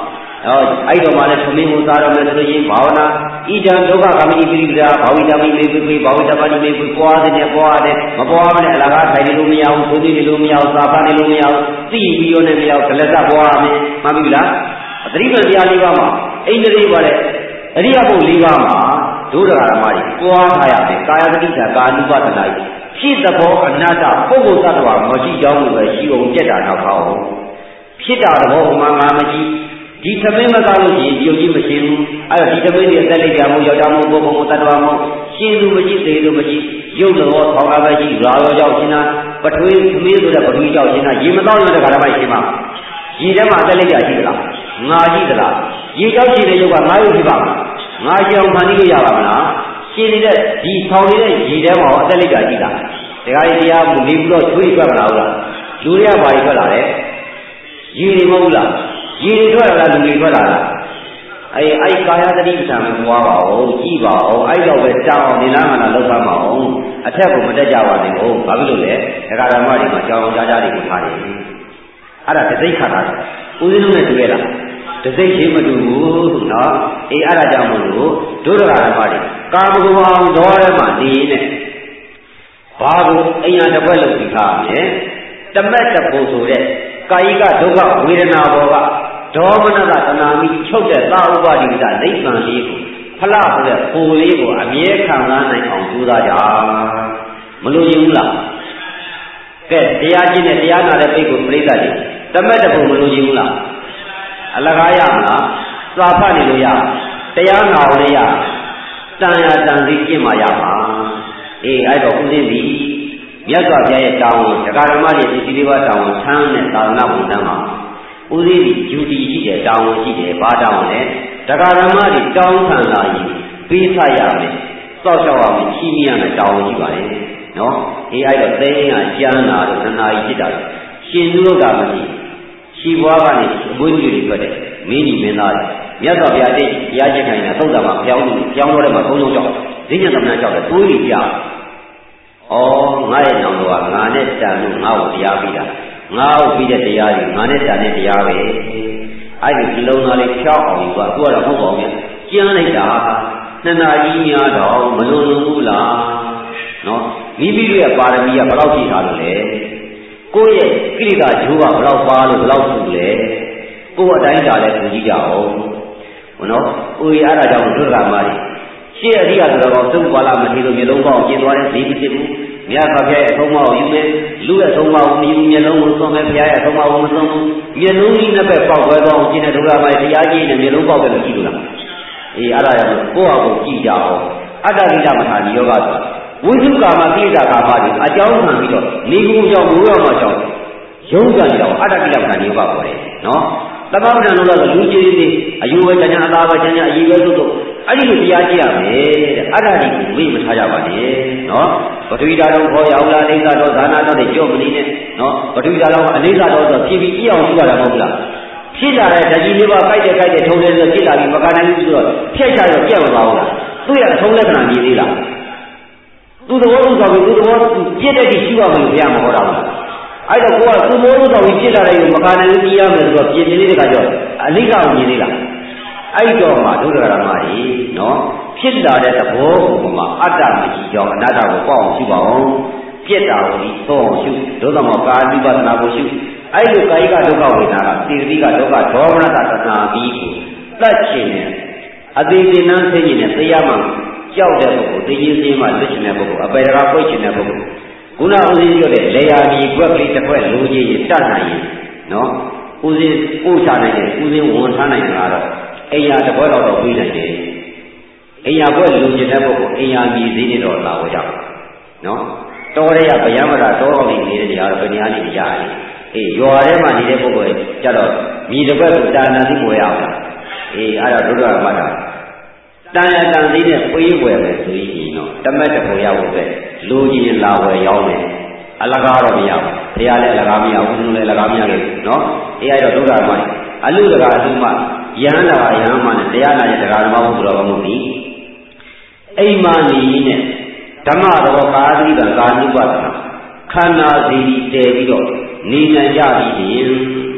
Speaker 2: အဲ့တော့မှလည်းသမင်းကိုစားတော့မယ်ဆိုလို့ရှိရင်ဘာဝနာဣဒံဒုက္ခကမိပိရိဒါဘာဝိတမိမေပိပိဘာဝိတမဏိမေပိပွားတဲ့ပွားတဲ့မပွားမနဲ့အလကားထိုင်နေလို့မရဘူးသွေးနေလို့မရဘူးစာဖတ်နေလို့မရဘူးသိပြီးရောနဲ့မရဘူးကလတ်ပွားမယ်မှန်ပြီလားအသတိပ္ပံတရားလေးပါးမှာအိန္ဒြေပါတဲ့အရိယဘုတ်လေးပါးမှာဒုဒကာရမတွေပွားထားရမယ်ကာယသတိကာနုပဒနာဖြစ်သဘောအနတ္တပုဂ္ဂိုလ်သတ္တဝါမရှိကြောင်းကိုပဲရှိအောင်ပြက်တာတော့ကောင်းဖြစ်တာသဘောဥမာငါမရှိဒီသမင်းမကားလို့ရှိရင်ယုံကြည်မရှိဘူးအဲ့တော့ဒီသမင်းတွေအသက်လိုက်ကြမှုယောက်ျားမှုပုဂ္ဂိုလ်မှုတ attva မှုရှင်းသူမရှိသေးသူမရှိရုပ်လောထောင်ကားပဲရှိရာရောကြောင့်ရှင်းတာပထွေးသမင်းဆိုတဲ့ပထွေးကြောင့်ရှင်းတာရေမတော့ရတဲ့ခါတည်းမှရှင်းပါရေထဲမှာအသက်လိုက်ကြရှိသလားငါရှိသလားရေကြောင့်ရှင်းတဲ့ယုတ်ကငါရုပ်ဖြစ်ပါမလားငါရှင်းအောင်ဖန်တီးလို့ရပါမလားရှင်းနေတဲ့ဒီထောင်နေတဲ့ရေထဲမှာအသက်လိုက်ကြရှိတာတရားရည်တရားမှုနေပြီးတော့ချွေးထွက်မလာဘူးလားလူတွေကဘာတွေထွက်လာလဲရေတွေမဟုတ်လားရေတွေထွက်လာလားလူတွေထွက်လာလားအဲအဲ့ကာယသတိပဋ္ဌာန်ကိုပွားပါဦးကြည့်ပါဦးအဲ့တော့ပဲတောင်းအောင်နေလားမလားလောက်ပါမအောင်အထက်ကိုမတက်ကြပါနဲ့ဟုတ်ဘာဖြစ်လို့လဲဒကာဓမ္မတွေမှာကြောင်းကြားကြားတွေကိုထားတယ်အဲ့ဒါတသိခါတာဦးဇင်းတို့နဲ့တွေ့ရလားတသိချင်းမတူဘူးနော်အေးအဲ့ဒါကြောင့်မို့လို့ဒုဒကာဓမ္မတွေကာမဂုဏ်အောင်တော်ထဲမှာနေနေဘာကိုအညာတစ်ခွက်လောက်ပြီးထားမယ်တမက်တဖို့ဆိုတဲ့ကာယိကဒုက္ခဝေဒနာဘောကဒေါမနတတနာမိချုပ်တဲ့သာဥပါဒိကနိဗ္ဗာန်လေးကိုဖလားဆိုတဲ့ပုံလေးကိုအမြဲခံစားနိုင်အောင်ကြိုးစားကြမလို့ရင်ဘူးလားကဲတရားကျင့်တဲ့တရားနာတဲ့ပိတ်ကိုပြိဿကြီးတမက်တဖို့မလို့ရင်ဘူးလားအလကားရမလားစာဖတ်နေလို့ရတရားနာအောင်လည်းရတန်ရာတန်စီကျင့်မှရမှာအေးအဲ့တော့ဦးဇင်းဒီမြတ်စွာဘုရားရဲ့တောင်းဝန်တရားဓမ္မရဲ့ဒီလေးပါးတောင်းဝန်ဆန်းတဲ့သာသနာ့ဝန်ထမ်းမှာဦးဇင်းဒီယူတီရှိတယ်တောင်းဝန်ရှိတယ်ဘာတောင်းဝန်လဲတရားဓမ္မတွေတောင်းခံလာရင်ပေးဆရမယ်စောက်ရှောက်ရမယ်ချီးမြှောက်ရမယ်တောင်းဝန်ရှိပါတယ်နော်အေးအဲ့တော့သိန်းကကျမ်းနာလို့သနာကြီးဖြစ်တာရှင်သူတို့ကမရှိရှီဘွားကနေအမွေးလူတွေထွက်တယ်မင်းကြီးမင်းသားတွေမြတ်စွာဘုရားတိတ်တရားကျင့်ခိုင်းတာသုဒ္ဓမှာဖျောင်းလို့ဖျောင်းတော့တယ်မှာဘုံလုံးကြောက်ဈဉ္ဉံသမဏကြောက်တယ်တွေးပြီးကြားဩငါရဲ့နောင်တော်ကငါနဲ့တန်လို့ငါ့ကိုတရားပြီးတာငါ့ကိုပြီးတဲ့တရားကြီးငါနဲ့တန်တဲ့တရားပဲအဲ့ဒီဒီလုံးသားလေးဖြောက်အောင်ယူပါသူကတော့မဟုတ်ပါဘူးကျမ်းလိုက်တာနှစ်နာကြီးများတော့မလွန်လွန်ဘူးလားနော်မိမိတို့ရဲ့ပါရမီကဘယ်လောက်ရှိတာလို့လဲကိုယ့်ရဲ့ကိလေသာဂျိုးကဘယ်လောက်ပါလို့ဘယ်လောက်ထူလဲကိုယ့်အတိုင်းတာလဲထူကြည့်ကြအောင်ဘုနော်ဦးရအဲ့ဒါကြောင့်ဒုက္ခမာရီရှေ့အရိယာဆိုတော့သုဘပါဠမထေလို့မျိုးလုံးပေါင်းကျင်သွားတဲ့ဈေးမဖြစ်ဘူးမြတ်စွာဘုရားရဲ့အဆုံးအမကိုယူမယ်လူရဲ့အဆုံးအမကိုမယူမျက်လုံးကိုသွန်မယ်ဘုရားရဲ့အဆုံးအမကိုမသွန်ဘူးမျက်လုံးကြီးနှစ်ဘက်ပေါက်ခွဲသွားအောင်ကျင်တဲ့ဒုက္ခမာရီတရားကြီးနဲ့မျက်လုံးပေါက်တယ်လို့ကြည့်လို့လားအေးအဲ့ဒါကြောင့်ကိုယ့်အကိုကြည့်ကြအောင်အတ္တကိလမထာဒီယောဂဆိုဝိသုကာမကိလေသာကာမတွေအကြောင်းခံပြီးတော့နေကူကြောင့်ဘုရားမှာကြောင့်ရုံးကန်ကြောင့်အတ္တကိလမထာဒီယောဂခေါ်တယ်နော်သမဝဒ္ဒံလို့ဆိုလူကြီးတွေအယူဝေကျညာအသာဝကျညာအယူဝေသို့တို့အဲ့ဒီလိုတရားကြည့်ရမယ်တဲ့အတ္တဒီကိုမေ့မထားကြပါနဲ့နော်ပထဝီဓာတ်တော်ခေါ်ရအောင်လားအိဋ္ဌတော်ဇာနာတော်တွေကြော့မနေနဲ့နော်ပထဝီဓာတ်တော်အိဋ္ဌတော်ဆိုဖြစ်ပြီးကြည့်အောင်ရှိရတာမဟုတ်လားဖြစ်လာတဲ့ဓာကြီးလေးပါကြိုက်တယ်ကြိုက်တယ်ထုံတယ်ဆိုဖြစ်လာပြီးမကနိုင်ဘူးဆိုတော့ဖြတ်ချတော့ပြတ်မသွားဘူးလားသူ့ရဲ့အဆုံးလက္ခဏာမြင်သေးလားသူ့သဘောဥစ္စာကိုသူ့သဘောပြည့်တဲ့ကြည့်ရှိရမယ်ဘုရားမဟောတာဘူးအဲ့တော့ကိုကသူ့မိုးလို့တော့ဖြစ်လာတဲ့ကိုမကနိုင်ဘူးကြည့်ရမယ်ဆိုတော့ပြင်ပြလေးတခါကြောအနိစ္စကိုမြင်သေးလားအဲ့တော့မှဒုဒ္ဒရမကြီးနော်ဖြစ်လာတဲ့သဘောကိုမှအတ္တမရှိကြောင်းအနတ္တကိုပေါ့အောင်ရှိပါအောင်ပြက်တာကိုဒီတော့အောင်ရှိဒုသမ္မောကာနိပဒနာကိုရှိအဲ့လိုကာယကဒုက္ခဝေဒနာကစေတိကဒုက္ခဒေါမနတသနာပြီးကိုတတ်ချင်တယ်အသေးသေးနှမ်းသိနေတယ်တရားမှကြောက်တဲ့ပုဂ္ဂိုလ်သိချင်းသိမှလွတ်ချင်တဲ့ပုဂ္ဂိုလ်အပေတကာပွင့်ချင်တဲ့ပုဂ္ဂိုလ်ခုနဦးဇင်းပြောတဲ့လေယာမီကွက်ကလေးတစ်ခွက်လိုချင်ရင်တတ်နိုင်ရင်နော်ဦးဇင်းပို့ချနိုင်တယ်ဦးဇင်းဝန်ထားနိုင်တာကတော့အိယာတစ်ခွက်တော့တော့ပြီးနိုင်တယ်အိယာကွက်လိုချင်တဲ့ပုဂ္ဂိုလ်အိယာမီသေးနေတော့လာဝကြနော်တော်ရဲကဗျာမတာတော်တော်လေးနေတဲ့နေရာတော့ဘယ်နေရာနေကြရလဲအေးရွာထဲမှာနေတဲ့ပုဂ္ဂိုလ်ကြတော့မြေတစ်ခွက်ကိုတာနာသိပေါ်ရအောင်အေးအဲ့ဒါဒုက္ခမတာတန်ရတန်သေးနဲ့ပြေးဝယ်မယ်ဆိုရင်တော့တမက်တဖို့ရဖို့ပဲလူကြီးလာဝယ်ရောင်းတယ်အလကားတော့မရဘူးဘုရားလည်းအလကားမရဘူးသူလည်းအလကားမရဘူးနော်အေးအဲ့တော့ဒုက္ခမအလူတကာအလူမယဟန္တာယဟန်မနဲ့တရားနာရဲ့တရားဓမ္မဘုရားဘာမို့ဒီအိမ်မာနေနဲ့ဓမ္မတော်ကာသီကကာနုပဒနာခန္ဓာစီတည်ပြီးတော့နေနိုင်ကြပြီဖြင့်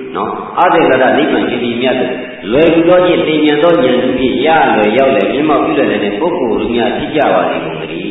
Speaker 2: နော်အတေကရနိဗ္ဗာန်ရှိပြီးမြတ်တယ်လွယ်ကူသောဖြင့်တင်မြတ်သောဉာဏ်ဖြင့်ရလွယ်ရောက်လေမြတ်မောက်ပြုတဲ့ပုဂ္ဂိုလ်တို့များဖြစ်ကြပါလိမ့်ကုန်သတည်း